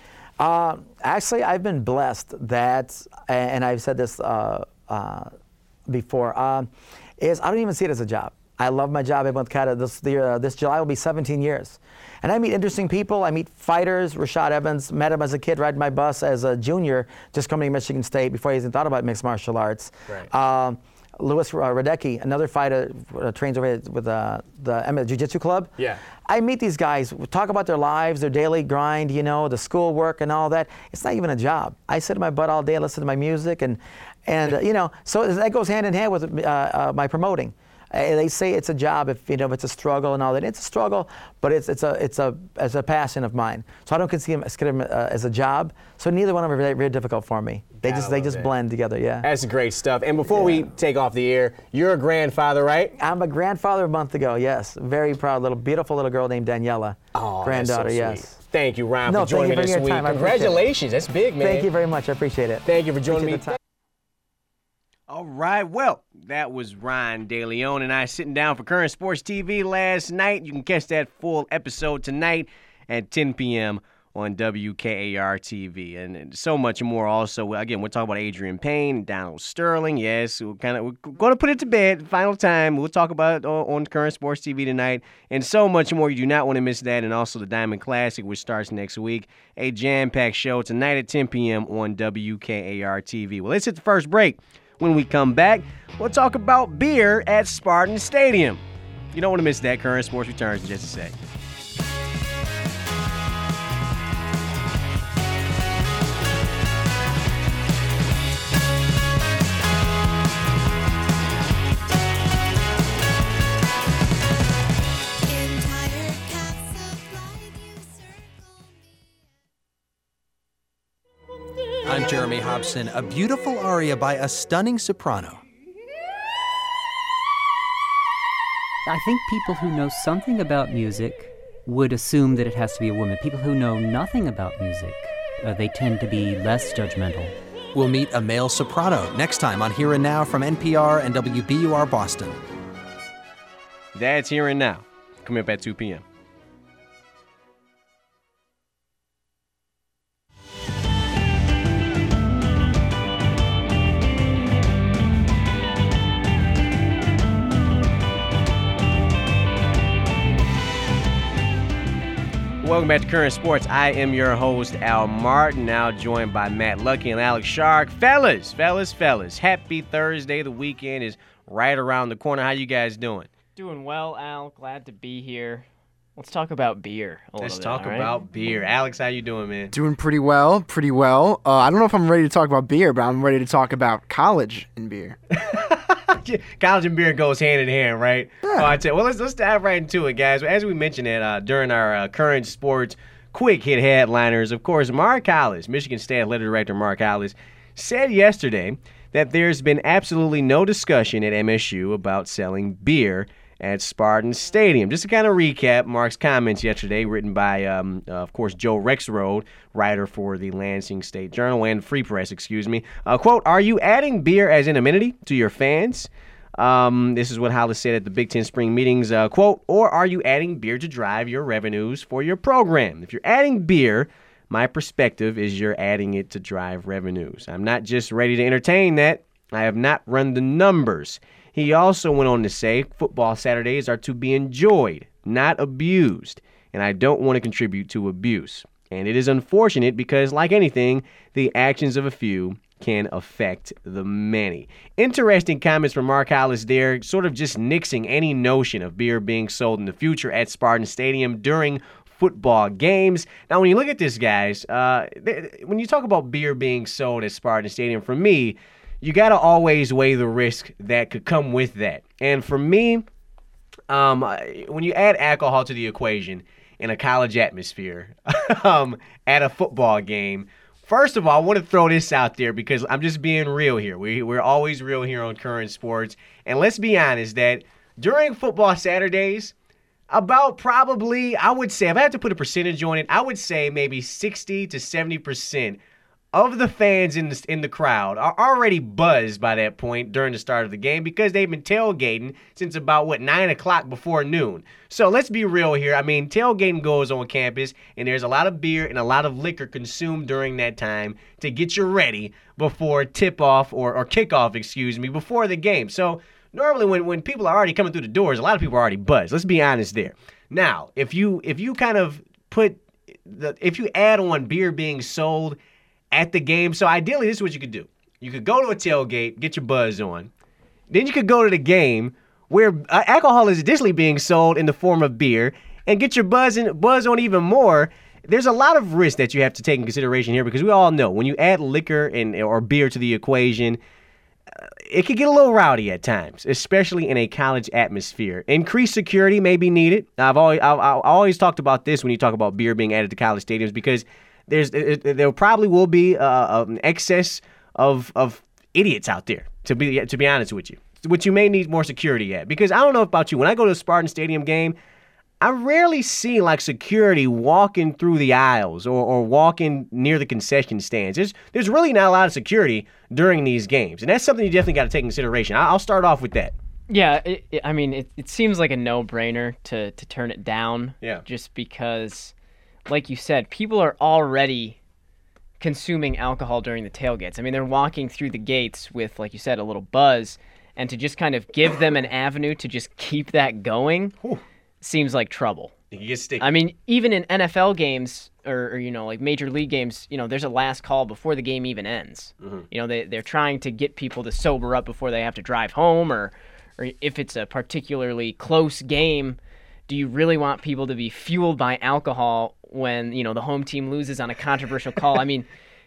Uh, actually, I've been blessed that, and I've said this uh, uh, before, uh, is I don't even see it as a job. I love my job. I've been with Cata. This, the, uh, this July will be seventeen years. And I meet interesting people. I meet fighters. Rashad Evans, met him as a kid riding my bus as a junior, just coming to Michigan State before he even thought about mixed martial arts. Right. Um, Louis uh, Radecki, another fighter, uh, trains over here with uh, the M- Jiu-Jitsu club. Yeah. I meet these guys, we talk about their lives, their daily grind, you know, the schoolwork and all that. It's not even a job. I sit in my butt all day, listen to my music, and, and uh, you know, so that goes hand in hand with uh, uh, my promoting. Uh, they say it's a job if you know if it's a struggle and all that. It's a struggle, but it's it's a it's a it's a passion of mine. So I don't consider them uh, as a job. So neither one of them are very, very difficult for me. They Gotta just they love just that. blend together. Yeah. That's great stuff. And before we take off the air, you're a grandfather, right? I'm a grandfather a month ago. Yes, very proud little beautiful little girl named Daniela. Oh, granddaughter. that's so yes. sweet. Thank you, Ryan, No, for joining me thank you this for week. your time. I appreciate it. Congratulations. That's big, man. Thank you very much. I appreciate it. Thank you for joining Appreciate me. the time. All right, well, that was Ryan DeLeon and I sitting down for Current Sports T V last night. You can catch that full episode tonight at ten p.m. on W K A R T V, and, and so much more. Also, again, we're talking about Adrian Payne, Donald Sterling. Yes, we're kind of we're going to put it to bed. Final time. We'll talk about it on, on Current Sports T V tonight, and so much more. You do not want to miss that, and also the Diamond Classic, which starts next week. A jam-packed show tonight at ten p.m. on W K A R T V. Well, let's hit the first break. When we come back, we'll talk about beer at Spartan Stadium. You don't want to miss that. Current Sports returns in just a sec. I'm Jeremy Hobson, a beautiful aria by a stunning soprano. I think people who know something about music would assume that it has to be a woman. People who know nothing about music, uh, they tend to be less judgmental. We'll meet a male soprano next time on Here and Now from N P R and W B U R Boston. That's Here and Now, coming up at two p.m. Welcome back to Current Sports. I am your host, Al Martin, now joined by Matt Lucky and Alex Shark. Fellas, fellas, fellas, happy Thursday. The weekend is right around the corner. How you guys doing? Doing well, Al. Glad to be here. Let's talk about beer a Let's little bit, talk all right? about beer. Alex, how you doing, man? Doing pretty well, pretty well. Uh, I don't know if I'm ready to talk about beer, but I'm ready to talk about college and beer. College and beer goes hand in hand, right? Yeah. Oh, I tell you, well, let's let's dive right into it, guys. As we mentioned it uh, during our uh, Current Sports quick hit headliners, of course, Mark Hollis, Michigan State Athletic Director Mark Hollis, said yesterday that there's been absolutely no discussion at M S U about selling beer at Spartan Stadium. Just to kind of recap Mark's comments yesterday, written by, um, uh, of course, Joe Rexrode, writer for the Lansing State Journal and Free Press, excuse me. Uh, quote, are you adding beer as an amenity to your fans? Um, this is what Hollis said at the Big Ten spring meetings, uh, quote, or are you adding beer to drive your revenues for your program? If you're adding beer, my perspective is you're adding it to drive revenues. I'm not just ready to entertain that. I have not run the numbers. He also went on to say football Saturdays are to be enjoyed, not abused, and I don't want to contribute to abuse. And it is unfortunate because, like anything, the actions of a few can affect the many. Interesting comments from Mark Hollis there, sort of just nixing any notion of beer being sold in the future at Spartan Stadium during football games. Now, when you look at this, guys, uh, th- when you talk about beer being sold at Spartan Stadium, for me, you got to always weigh the risk that could come with that. And for me, um, when you add alcohol to the equation in a college atmosphere um, at a football game, first of all, I want to throw this out there because I'm just being real here. We, we're always real here on Current Sports. And let's be honest that during football Saturdays, about probably, I would say, if I had to put a percentage on it, I would say maybe sixty to seventy percent of the fans in the, in the crowd are already buzzed by that point during the start of the game because they've been tailgating since about, what, nine o'clock before noon. So let's be real here. I mean, tailgating goes on campus, and there's a lot of beer and a lot of liquor consumed during that time to get you ready before tip-off or, or kickoff, excuse me, before the game. So normally when, when people are already coming through the doors, a lot of people are already buzzed. Let's be honest there. Now, if you if you kind of put the if you add on beer being sold at the game, so ideally this is what you could do. You could go to a tailgate, get your buzz on. Then you could go to the game where uh, alcohol is additionally being sold in the form of beer and get your buzz in, buzz on even more. There's a lot of risk that you have to take in consideration here because we all know when you add liquor and or beer to the equation, it could get a little rowdy at times, especially in a college atmosphere. Increased security may be needed. I've always, I've, I've always talked about this when you talk about beer being added to college stadiums because there's there probably will be uh, an excess of of idiots out there. To be to be honest with you, which you may need more security at. Because I don't know about you, when I go to a Spartan Stadium game, I rarely see like security walking through the aisles or, or walking near the concession stands. There's there's really not a lot of security during these games, and that's something you definitely got to take into consideration. I'll start off with that. Yeah, it, it, I mean, it, it seems like a no-brainer to to turn it down. Yeah. Just because, like you said, people are already consuming alcohol during the tailgates. I mean, they're walking through the gates with, like you said, a little buzz, and to just kind of give them an avenue to just keep that going. Whew. Seems like trouble. You get sticky. I mean, even in N F L games or, or, you know, like major league games, you know, there's a last call before the game even ends. Mm-hmm. You know, they, they're trying to get people to sober up before they have to drive home, or, or if it's a particularly close game, do you really want people to be fueled by alcohol when, you know, the home team loses on a controversial call? I mean,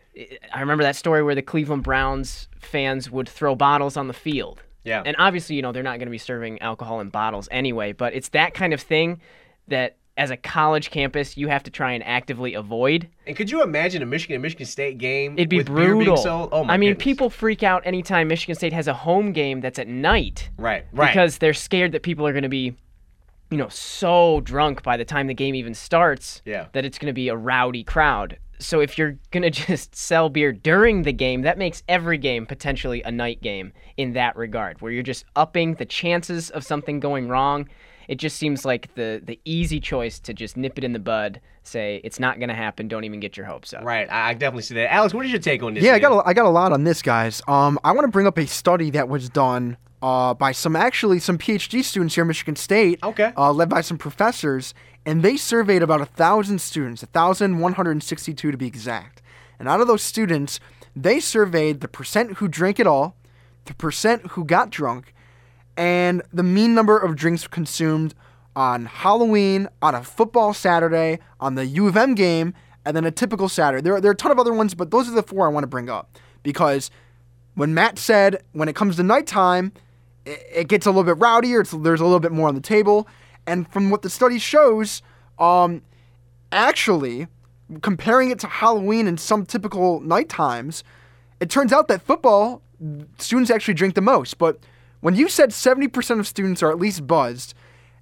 I remember that story where the Cleveland Browns fans would throw bottles on the field. Yeah. And obviously, you know, they're not going to be serving alcohol in bottles anyway, but it's that kind of thing that as a college campus, you have to try and actively avoid. And could you imagine a Michigan and Michigan State game It'd be with brutal. beer being sold? Oh my I mean, goodness. people freak out anytime Michigan State has a home game that's at night. Right, right. Because they're scared that people are going to be, you know, so drunk by the time the game even starts yeah. that it's going to be a rowdy crowd. So if you're going to just sell beer during the game, that makes every game potentially a night game in that regard, where you're just upping the chances of something going wrong. It just seems like the, the easy choice to just nip it in the bud, say it's not going to happen, don't even get your hopes up. Right, I definitely see that. Alex, what is your take on this? Yeah, man? I got a, I got a lot on this, guys. Um, I want to bring up a study that was done uh, by some, actually, some PhD students here at Michigan State. Okay. Uh, led by some professors. And they surveyed about one thousand students, one thousand one hundred sixty-two to be exact. And out of those students, they surveyed the percent who drank it all, the percent who got drunk, and the mean number of drinks consumed on Halloween, on a football Saturday, on the U of M game, and then a typical Saturday. There, there are a ton of other ones, but those are the four I want to bring up. Because when Matt said, when it comes to nighttime, it, it gets a little bit rowdier, it's, there's a little bit more on the table. And from what the study shows, um, actually, comparing it to Halloween and some typical night times, it turns out that football, students actually drink the most. But when you said seventy percent of students are at least buzzed,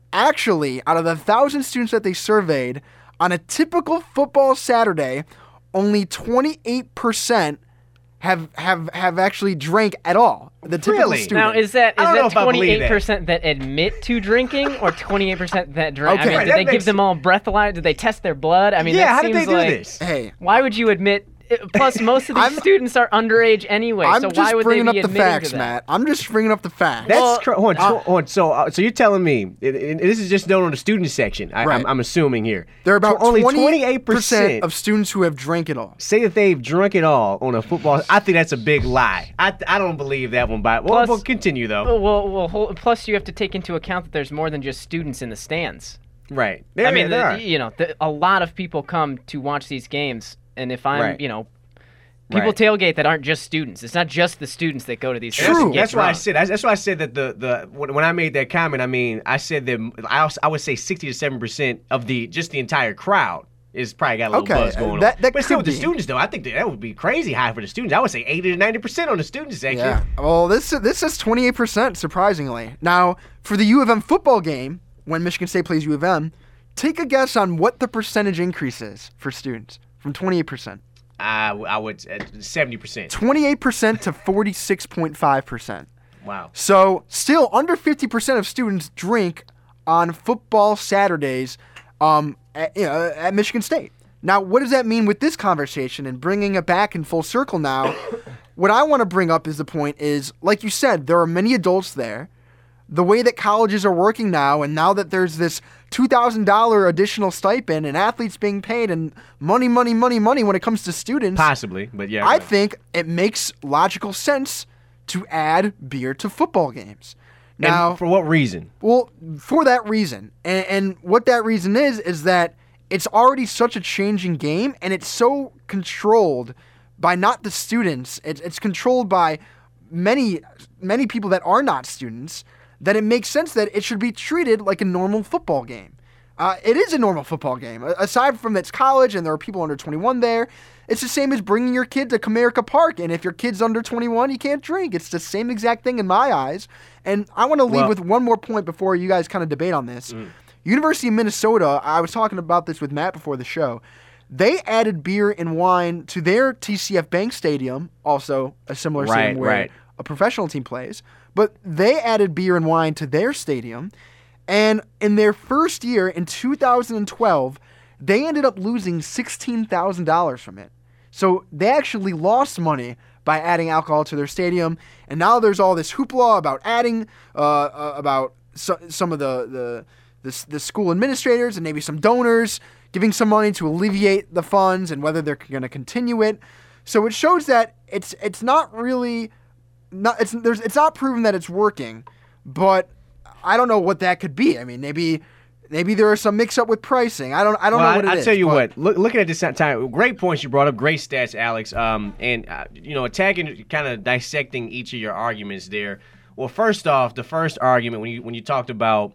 actually, out of the thousand students that they surveyed, on a typical football Saturday, only twenty-eight percent have have have actually drank at all. The typical Really? student. Now, is that I don't know is if that I believe twenty-eight that. percent that admit to drinking, or twenty-eight percent that drink? Okay. I mean, Right, did that they give makes- them all breathalyzer? Did they test their blood? I mean, Yeah, that how did seems they do like, this? Hey, Why would you admit? Plus, most of these I'm- students are underage anyway, I'm so just why would they bringing be up the admitting facts, to that? Matt. I'm just bringing up the facts. That's Well, cr- hold on, hold on. So, uh, so you're telling me it, it, this is just done on the student section? I, Right. I'm, I'm assuming here. there are about So only twenty-eight twenty-eight percent percent of students who have drank it all. say that they've drunk it all on a football. I think that's a big lie. I I don't believe that one. By well, Plus- we'll continue though. Well, well, well, hol- plus you have to take into account that there's more than just students in the stands. Right. There, I mean, there the- are. you know, the, a lot of people come to watch these games, and if I'm, Right. you know, people Right. tailgate that aren't just students. It's not just the students that go to these games True. and get That's why I drunk. said. That's, that's why I said that the the when, when I made that comment, I mean, I said that I also, I would say sixty to seven percent of the just the entire crowd is probably got a little Okay, buzz going that- on. that but still, could with the be. students though, I think that, that would be crazy high for the students. I would say eighty to ninety percent on the student section. Yeah. Well, this this says twenty-eight percent, surprisingly. Now, for the U of M football game, when Michigan State plays U of M, take a guess on what the percentage increase is for students from twenty-eight percent. I, I would uh, seventy percent. twenty-eight percent to forty-six point five percent. Wow. So, still under fifty percent of students drink on football Saturdays um, at, you know, at Michigan State. Now, what does that mean with this conversation and bringing it back in full circle now? What I want to bring up is the point is, like you said, there are many adults there. The way that colleges are working now, and now that there's this two thousand dollars additional stipend and athletes being paid and money, money, money, money when it comes to students, Possibly, but yeah. I go ahead. think it makes logical sense to add beer to football games. Now, And for what reason? well, for that reason, and, and what that reason is, is that it's already such a changing game, and it's so controlled by not the students. It's, it's controlled by many, many people that are not students, that it makes sense that it should be treated like a normal football game. Uh, it is a normal football game. A- Aside from it's college and there are people under twenty-one there, it's the same as bringing your kid to Comerica Park. And if your kid's under twenty-one, you can't drink. It's the same exact thing in my eyes. And I want to leave Well- with one more point before you guys kind of debate on this. University of Minnesota, I was talking about this with Matt before the show. They added beer and wine to their T C F Bank Stadium, also a similar Right, stadium where right. a professional team plays. But they added beer and wine to their stadium. And in their first year, in two thousand twelve, they ended up losing sixteen thousand dollars from it. So they actually lost money by adding alcohol to their stadium. And now there's all this hoopla about adding, uh, uh, about so, some of the, the, the, the school administrators and maybe some donors giving some money to alleviate the funds and whether they're going to continue it. So it shows that it's it's not really... Not, it's there's it's not proven that it's working, but I don't know what that could be. I mean, maybe maybe there are some mix up with pricing. I don't I don't well, know what I, it I'll is. tell you but- what. Look, looking at this time, great points you brought up. Great stats, Alex. Um, and uh, you know, attacking, kind of dissecting each of your arguments there. Well, first off, the first argument when you when you talked about,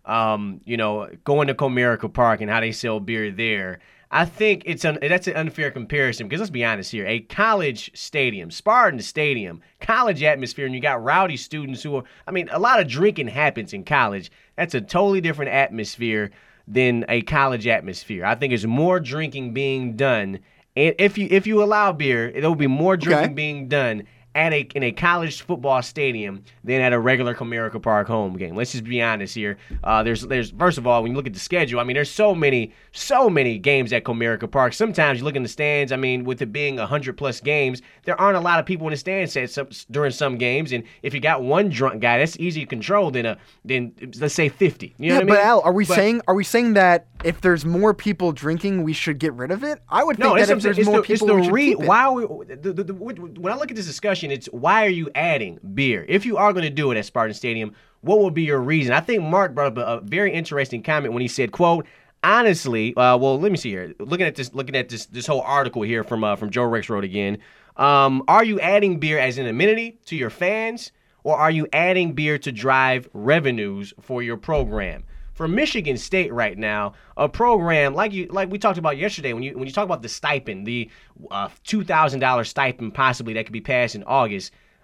um, you know, going to Comerica Park and how they sell beer there. I think it's an that's an unfair comparison because let's be honest here. A college stadium, Spartan Stadium, college atmosphere, and you got rowdy students who are, I mean, a lot of drinking happens in college. That's a totally different atmosphere than a college atmosphere. I think there's more drinking being done. And if you if you allow beer, there will be more drinking Okay. being done at a in a college football stadium than at a regular Comerica Park home game. Let's just be honest here. Uh, there's there's first of all, when you look at the schedule, I mean, there's so many so many games at Comerica Park. Sometimes you look in the stands. I mean, with it being a hundred plus games, there aren't a lot of people in the stands at some, during some games. And if you got one drunk guy, that's easy to control than a than let's say fifty. You know yeah, what I mean? but Al, are we But- saying are we saying that if there's more people drinking, we should get rid of it? I would No, think it's, that if there's it's more the, it's people, the we should re- keep it. why are we, the, the, the, when I look at this discussion, it's why are you adding beer? If you are going to do it at Spartan Stadium, what would be your reason? I think Mark brought up a, a very interesting comment when he said, "quote Honestly, uh, well, let me see here. Looking at this, looking at this, this whole article here from uh, from Joe Rexroad again. Um, are you adding beer as an amenity to your fans, or are you adding beer to drive revenues for your program?" For Michigan State right now, a program like you like we talked about yesterday, when you when you talk about the stipend, the uh, two thousand dollars stipend possibly that could be passed in August,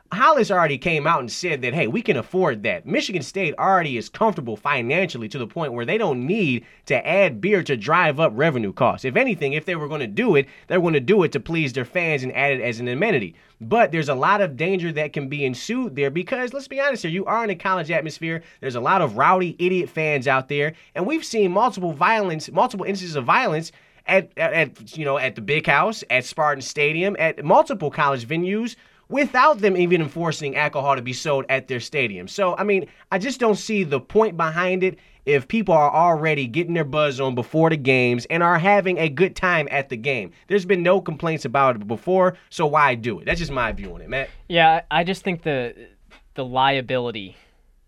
Hollis already came out and said that, hey, we can afford that. Michigan State already is comfortable financially to the point where they don't need to add beer to drive up revenue costs. If anything, if they were going to do it, they're going to do it to please their fans and add it as an amenity. But there's a lot of danger that can be ensued there because, let's be honest here, you are in a college atmosphere. There's a lot of rowdy, idiot fans out there, and we've seen multiple violence, multiple instances of violence at, at, at you know, at the Big House, at Spartan Stadium, at multiple college venues, without them even enforcing alcohol to be sold at their stadium. So, I mean, I just don't see the point behind it if people are already getting their buzz on before the games and are having a good time at the game. There's been no complaints about it before, so why do it? That's just my view on it, Matt. Yeah, I just think the the liability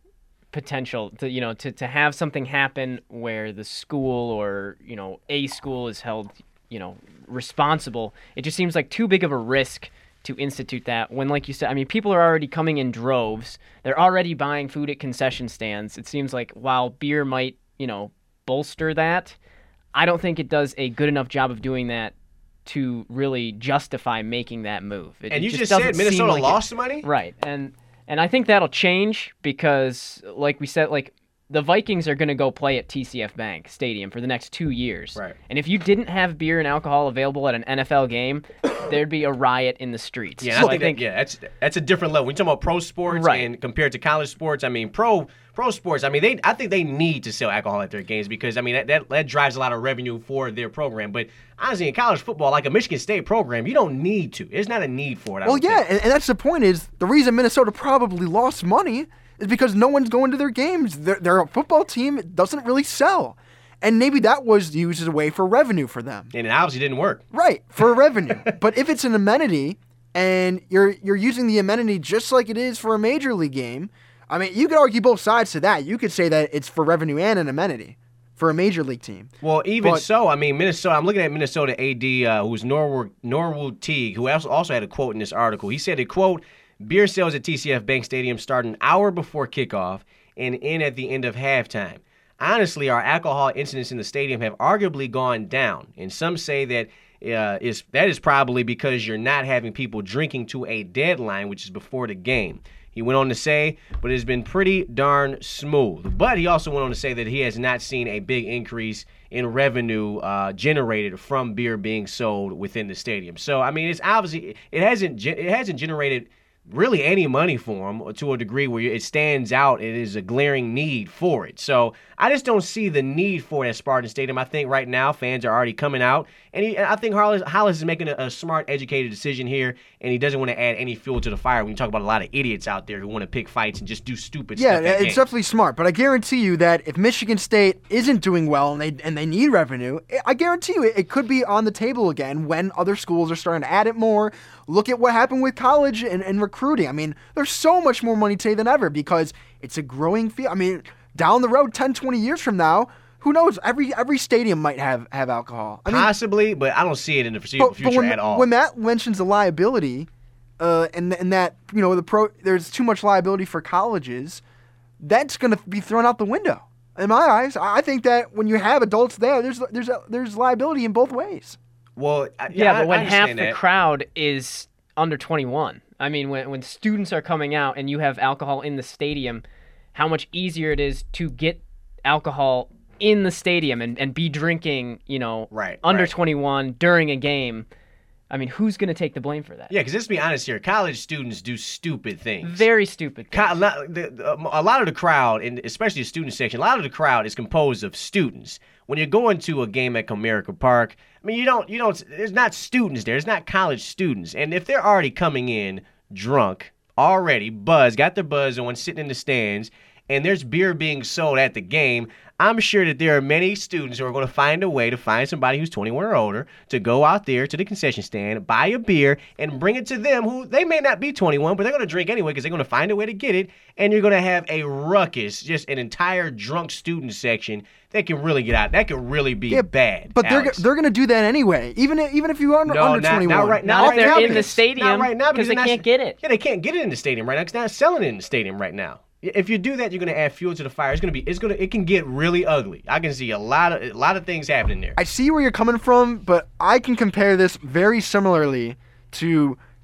potential to, you know, to, to have something happen where the school or, you know, a school is held, you know, responsible, it just seems like too big of a risk to institute that when, like you said, I mean, people are already coming in droves. They're already buying food at concession stands. It seems like while beer might, you know, bolster that, I don't think it does a good enough job of doing that to really justify making that move. It, and it you just just doesn't said Minnesota seem like lost it, money? Right. And and I think that'll change because, like we said, like, the Vikings are going to go play at T C F Bank Stadium for the next two years. Right. And if you didn't have beer and alcohol available at an N F L game, there'd be a riot in the streets. Yeah, so I I think, think that, yeah, that's that's a different level. When you talk about pro sports Right. and compared to college sports, I mean, pro pro sports, I mean, they I think they need to sell alcohol at their games because, I mean, that, that, that drives a lot of revenue for their program. But honestly, in college football, like a Michigan State program, you don't need to. There's not a need for it. I Well, don't yeah, think. and, and that's the point is the reason Minnesota probably lost money is because no one's going to their games. Their, their football team doesn't really sell. And maybe that was used as a way for revenue for them. And it obviously didn't work. Right, for revenue. But if it's an amenity and you're you're using the amenity just like it is for a major league game, I mean, you could argue both sides to that. You could say that it's for revenue and an amenity for a major league team. Well, even But- so, I mean, Minnesota, I'm looking at Minnesota A D, uh, who's Norwood, Norwood Teague, who also, also had a quote in this article. He said, a quote, beer sales at T C F Bank Stadium start an hour before kickoff and end at the end of halftime. Honestly, our alcohol incidents in the stadium have arguably gone down, and some say that uh, is that is probably because you're not having people drinking to a deadline, which is before the game. He went on to say, but it's been pretty darn smooth. But he also went on to say that he has not seen a big increase in revenue uh, generated from beer being sold within the stadium. So, I mean, it's obviously it hasn't it hasn't generated really any money for him to a degree where it stands out. It is a glaring need for it. So I just don't see the need for it at Spartan Stadium. I think right now fans are already coming out, and he, I think Hollis, Hollis is making a, a smart, educated decision here, and he doesn't want to add any fuel to the fire when you talk about a lot of idiots out there who want to pick fights and just do stupid Yeah, stuff. at it's games. definitely smart. But I guarantee you that if Michigan State isn't doing well and they and they need revenue, I guarantee you it, it could be on the table again when other schools are starting to add it more. Look at what happened with college and, and recruiting. I mean, there's so much more money today than ever because it's a growing field. I mean, down the road, ten, twenty years from now, who knows? Every every stadium might have, have alcohol. I mean, Possibly, but I don't see it in the foreseeable but, future but when, at all. when Matt mentions the liability, uh, and and that you know the pro, there's too much liability for colleges, that's going to be thrown out the window. In my eyes, I I think that when you have adults there, there's there's there's liability in both ways. well, I- Yeah, I- but when I half understand the that. crowd is under twenty-one, I mean, when when students are coming out and you have alcohol in the stadium, how much easier it is to get alcohol in the stadium and, and be drinking, you know, Right, under right. twenty-one during a game. I mean, who's going to take the blame for that? Yeah, because let's be honest here, college students do stupid things. Very stupid. Co- things. a lot the- the- a lot of the crowd, and especially the student section, a lot of the crowd is composed of students. When you're going to a game at Comerica Park, I mean, you don't, you don't. There's not students there. There's not college students, and if they're already coming in drunk, already buzzed, got their buzz on, sitting in the stands, and there's beer being sold at the game, I'm sure that there are many students who are going to find a way to find somebody who's twenty-one or older to go out there to the concession stand, buy a beer, and bring it to them who they may not be twenty-one, but they're going to drink anyway because they're going to find a way to get it, and you're going to have a ruckus, just an entire drunk student section that can really get out. That could really be Yeah, bad. But they're Alex. they're going to do that anyway, even if, even if you are under, No, under not- twenty-one. not right- Not not if they're right in now. the stadium Not right now because they they're can't not- get it. Yeah, they can't get it in the stadium right now because they're not selling it in the stadium right now. If you do that, you're going to add fuel to the fire. It's going to be, it's going to, it can get really ugly. I can see a lot of, a lot of things happening there. I see where you're coming from, but I can compare this very similarly to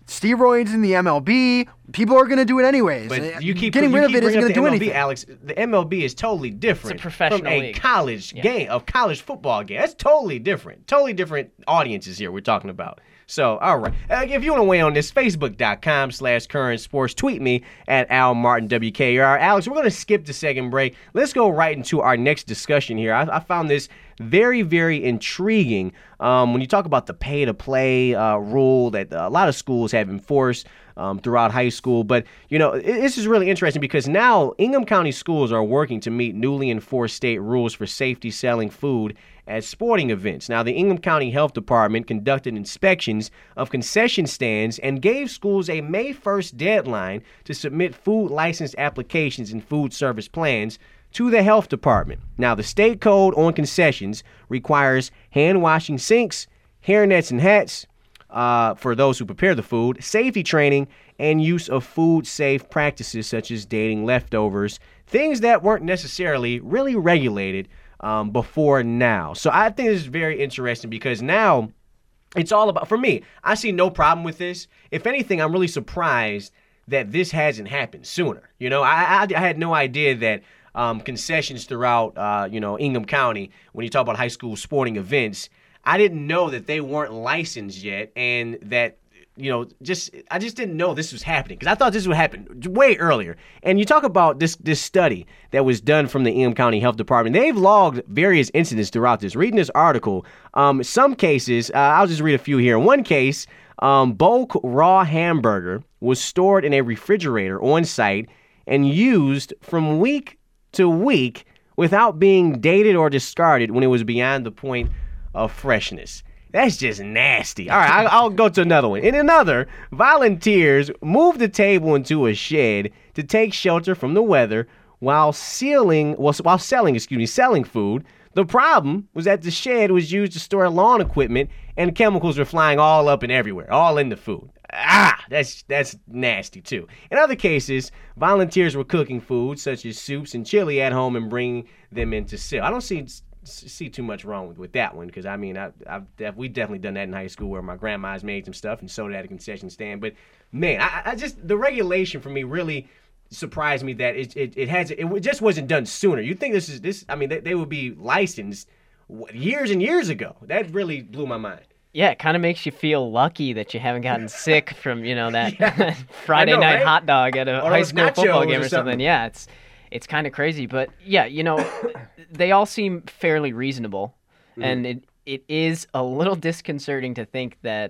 steroids in the M L B. People are going to do it anyways. But you keep getting you rid keep of it isn't bringing going up to the do M L B, anything. Alex. The M L B is totally different It's a professional from a league. college Yeah. game, of college football game. That's totally different. Totally different audiences here we're talking about. So, all right. Uh, if you want to weigh on this, facebook.com slash current sports. Tweet me at Al Martin W K R. Alex, we're going to skip the second break. Let's go right into our next discussion here. I, I found this very, very intriguing. Um, when you talk about the pay-to-play uh, rule that a lot of schools have enforced um, throughout high school. But, you know, it, this is really interesting because now Ingham County schools are working to meet newly enforced state rules for safety selling food at sporting events. Now, the Ingham County Health Department conducted inspections of concession stands and gave schools a May first deadline to submit food license applications and food service plans to the health department. Now, the state code on concessions requires hand washing sinks, hairnets and hats uh, for those who prepare the food, safety training, and use of food safe practices such as dating leftovers, things that weren't necessarily really regulated um, before now. So I think this is very interesting because now it's all about, for me, I see no problem with this. If anything, I'm really surprised that this hasn't happened sooner. You know, I, I, I had no idea that Um, concessions throughout, uh, you know, Ingham County, when you talk about high school sporting events, I didn't know that they weren't licensed yet, and that, you know, just I just didn't know this was happening because I thought this would happen way earlier. And you talk about this this study that was done from the Ingham County Health Department. They've logged various incidents throughout this. Reading this article, um, some cases, uh, I'll just read a few here. In one case, um, bulk raw hamburger was stored in a refrigerator on site and used from week to week without being dated or discarded when it was beyond the point of freshness. That's just nasty. All right, I'll go to another one. In another, volunteers moved the table into a shed to take shelter from the weather while sealing, well, while selling, excuse me, selling food. The problem was that the shed was used to store lawn equipment and chemicals were flying all up and everywhere, all in the food. Ah, that's that's nasty too. In other cases, volunteers were cooking food such as soups and chili at home and bringing them in to sell. I don't see see too much wrong with, with that one because I mean, I, I've def- we definitely done that in high school where my grandma's made some stuff and sold it at a concession stand. But man, I, I just the regulation for me really surprised me that it it, it has it just wasn't done sooner. You think this is this? I mean, they, they would be licensed years and years ago. That really blew my mind. Yeah, it kind of makes you feel lucky that you haven't gotten sick from, you know, that Yeah. Friday I know, night right? hot dog at a Or high those school football nachos game or or something. something. Yeah, it's it's kind of crazy, but yeah, you know, they all seem fairly reasonable, Mm-hmm. and it it is a little disconcerting to think that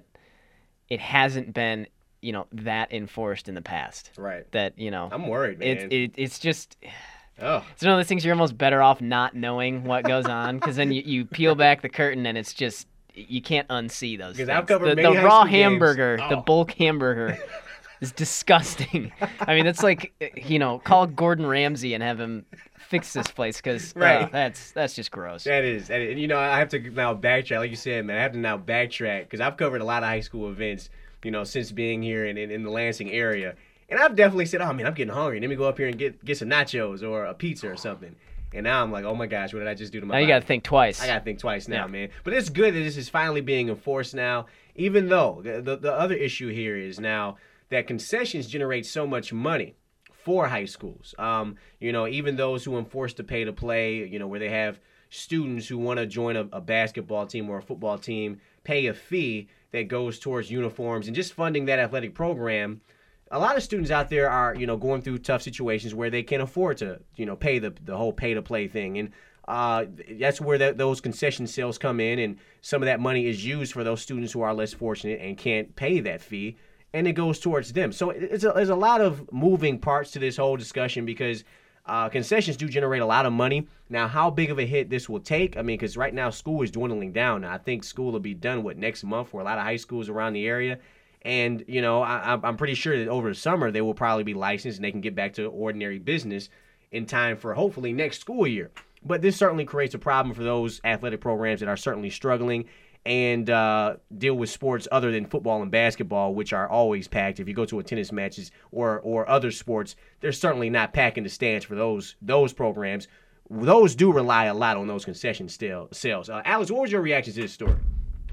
it hasn't been, you know, that enforced in the past. Right. That, you know, I'm worried, man. It, it it's just. oh. It's one of those things you're almost better off not knowing what goes on because then you, you peel back the curtain and it's just you can't unsee those Because things. I've covered the many the high raw school games. hamburger, the Oh. bulk hamburger, is disgusting. I mean, that's like, you know, call Gordon Ramsay and have him fix this place because Right. that's that's just gross. That is, that is, and you know, I have to now backtrack, like you said, man. I have to now backtrack because I've covered a lot of high school events, you know, since being here in, in, in the Lansing area, and I've definitely said, "Oh man, I'm getting hungry. Let me go up here and get get some nachos or a pizza or something." And now I'm like, "Oh my gosh, what did I just do to my?" Now you body? got to think twice. I gotta think twice now, Yeah. man. But it's good that this is finally being enforced now. Even though the, the the other issue here is now that concessions generate so much money for high schools. Um, you know, even those who enforce the pay to play, you know, where they have students who want to join a, a basketball team or a football team pay a fee that goes towards uniforms and just funding that athletic program. A lot of students out there are, you know, going through tough situations where they can't afford to, you know, pay the the whole pay to play thing. And uh, that's where the, those concession sales come in, and some of that money is used for those students who are less fortunate and can't pay that fee, and it goes towards them. So it's a, there's a lot of moving parts to this whole discussion because uh, concessions do generate a lot of money. Now, how big of a hit this will take, I mean, because right now school is dwindling down. Now, I think school will be done, what, next month for a lot of high schools around the area. And, you know, I, I'm pretty sure that over the summer they will probably be licensed and they can get back to ordinary business in time for hopefully next school year. But this certainly creates a problem for those athletic programs that are certainly struggling and uh, deal with sports other than football and basketball, which are always packed. If you go to a tennis matches or or other sports, they're certainly not packing the stands for those those programs. Those do rely a lot on those concession still, sales. Uh, Alex, what was your reaction to this story?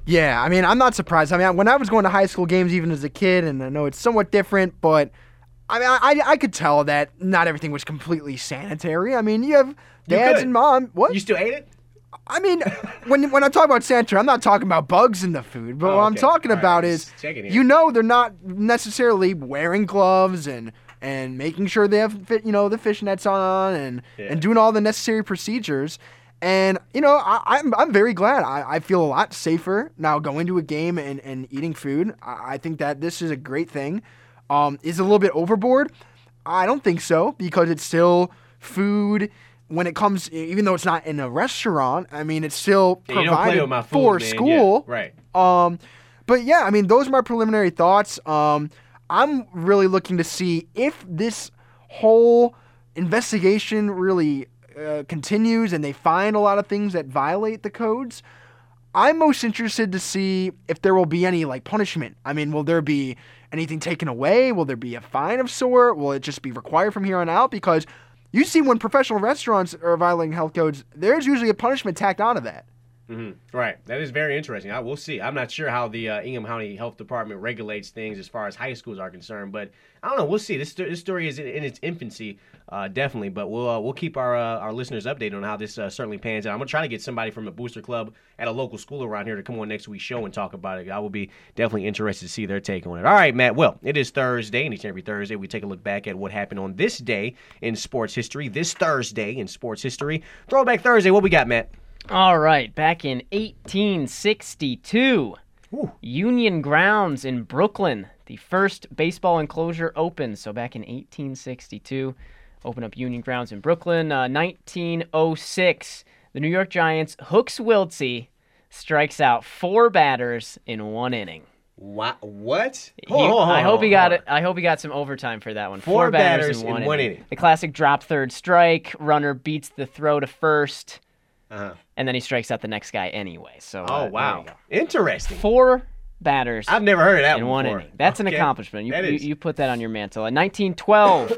Yeah, I mean, I'm not surprised. I mean, when I was going to high school games, even as a kid, and I know it's somewhat different, but I mean, I, I could tell that not everything was completely sanitary. I mean, you have dads could. and mom. What? You still ate it? I mean, when when I talk about sanitary, I'm not talking about bugs in the food, but Oh, what I'm okay. talking All right, about just is, checking here. you know, they're not necessarily wearing gloves and and making sure they have fit, you know, the fishnets on and Yeah. and doing all the necessary procedures. And you know, I, I'm I'm very glad. I, I feel a lot safer now going to a game and, and eating food. I, I think that this is a great thing. Um, is it a little bit overboard? I don't think so, because it's still food. When it comes, even though it's not in a restaurant, I mean, it's still Yeah, you don't play provided with my food, for man. school. Yeah, right. Um, but yeah, I mean, those are my preliminary thoughts. Um, I'm really looking to see if this whole investigation really uh, continues and they find a lot of things that violate the codes. I'm most interested to see if there will be any like punishment. I mean, will there be anything taken away? Will there be a fine of sort? Will it just be required from here on out? Because you see, when professional restaurants are violating health codes, there's usually a punishment tacked onto that. Mm-hmm. Right. That is very interesting. I will see. I'm not sure how the uh, Ingham County Health Department regulates things as far as high schools are concerned, but I don't know. We'll see. This, this story is in, in its infancy, uh, definitely, but we'll uh, we'll keep our uh, our listeners updated on how this uh, certainly pans out. I'm gonna try to get somebody from a booster club at a local school around here to come on next week's show and talk about it. I will be definitely interested to see their take on it. All right, Matt. Well, it is Thursday, and each and every Thursday we take a look back at what happened on this day in sports history. This Thursday in sports history, Throwback Thursday. What we got, Matt? All right, back in eighteen sixty-two, Ooh. Union Grounds in Brooklyn, the first baseball enclosure opened. So back in eighteen sixty-two, open up Union Grounds in Brooklyn. Uh, nineteen oh six, the New York Giants' Hooks Wiltse strikes out four batters in one inning. What? What? He- I hope he got it. I hope he got some overtime for that one. Four batters in one inning. The classic drop third strike. Runner beats the throw to first. Uh-huh. And then he strikes out the next guy anyway. So Oh, uh, wow. there you go. Interesting. Four batters I've never heard of that in one one before. inning. That's an Okay. accomplishment. You, That you, is. you put that on your mantle. In nineteen twelve,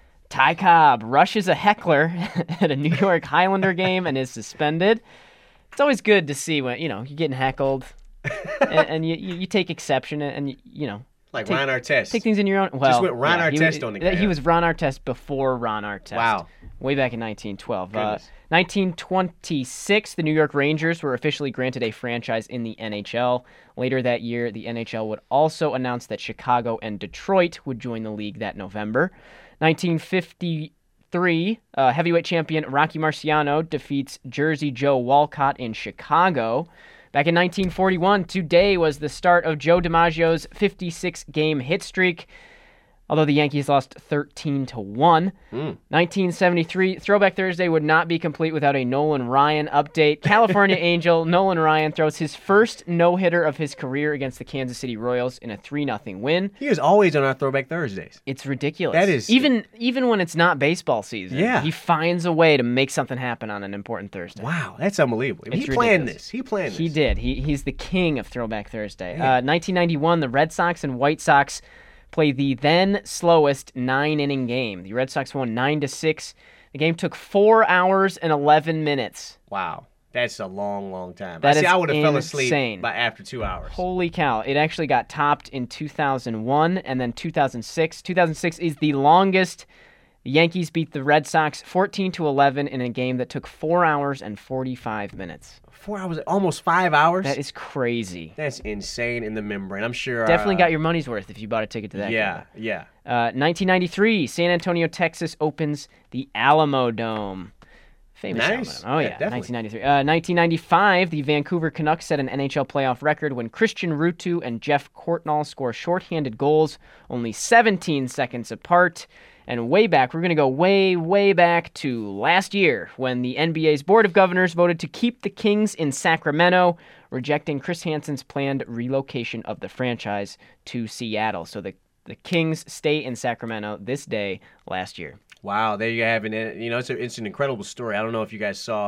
Ty Cobb rushes a heckler at a New York Highlander game and is suspended. It's always good to see when, you know, you're getting heckled and, and you, you, you take exception and, you, you know, Like take- Ron Artest. take things in your own. Well, Just went Ron yeah, he Artest was- on the guy, He yeah. was Ron Artest before Ron Artest. Wow. Way back in nineteen twelve. Uh, Goodness. nineteen twenty-six, the New York Rangers were officially granted a franchise in the N H L. Later that year, the N H L would also announce that Chicago and Detroit would join the league that November. nineteen fifty-three, uh, heavyweight champion Rocky Marciano defeats Jersey Joe Walcott in Chicago. Back in nineteen forty-one, today was the start of Joe DiMaggio's fifty-six game hit streak, although the Yankees lost thirteen to one. Mm. nineteen seventy-three, Throwback Thursday would not be complete without a Nolan Ryan update. California Angel Nolan Ryan throws his first no-hitter of his career against the Kansas City Royals in a three nothing win. He is always on our Throwback Thursdays. It's ridiculous. That is- even even when it's not baseball season. Yeah. He finds a way to make something happen on an important Thursday. Wow, that's unbelievable. It's he planned ridiculous. this. He planned this. He did. He he's the king of Throwback Thursday. Yeah. Uh, nineteen ninety-one, the Red Sox and White Sox play the then slowest nine-inning game. The Red Sox won nine to six. The game took four hours and eleven minutes. Wow, that's a long, long time. That I see. is I would have fell asleep insane. by after two hours. Holy cow! It actually got topped in two thousand one and then two thousand six. two thousand six is the longest. The Yankees beat the Red Sox fourteen to eleven in a game that took four hours and forty-five minutes. Four hours, almost five hours. That is crazy. That's insane in the membrane. I'm sure. Definitely uh, got your money's worth if you bought a ticket to that Yeah, game. yeah. Uh, nineteen ninety-three, San Antonio, Texas opens the Alamo Dome. Famous Nice. Alamo Dome. Oh, Yeah, yeah, definitely. nineteen ninety-three. Uh, nineteen ninety-five, the Vancouver Canucks set an N H L playoff record when Christian Ruutu and Jeff Courtnall score shorthanded goals only seventeen seconds apart. And way back, we're going to go way, way back to last year when the N B A's Board of Governors voted to keep the Kings in Sacramento, rejecting Chris Hansen's planned relocation of the franchise to Seattle. So the, the Kings stay in Sacramento this day last year. Wow, there you have it. And, you know, it's, a, it's an incredible story. I don't know if you guys saw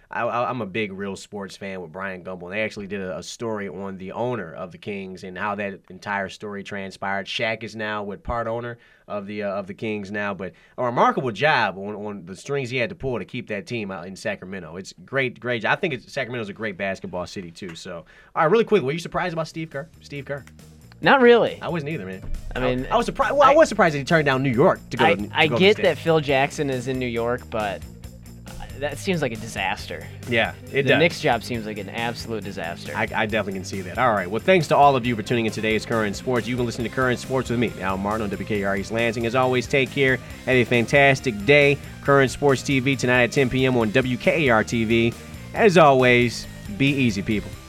I, I, I'm a big real sports fan with Brian Gumbel, and they actually did a, a story on the owner of the Kings and how that entire story transpired. Shaq is now with part owner of the uh, of the Kings now, but a remarkable job on, on the strings he had to pull to keep that team out in Sacramento. It's great, great. I think it's, Sacramento's a great basketball city too. So, all right, really quick, were you surprised about Steve Kerr? Steve Kerr. Not really. I wasn't either, man. I mean, I, I was surprised. Well, I, I was surprised that he turned down New York to go. I, to, to I go get to that Phil Jackson is in New York, but that seems like a disaster. Yeah, it the does. Knicks job seems like an absolute disaster. I, I definitely can see that. All right. Well, thanks to all of you for tuning in today's Current Sports. You can listen to Current Sports with me, Al Martin, on W K R East Lansing. As always, take care. Have a fantastic day. Current Sports T V tonight at ten p.m. on W K A R T V. As always, be easy, people.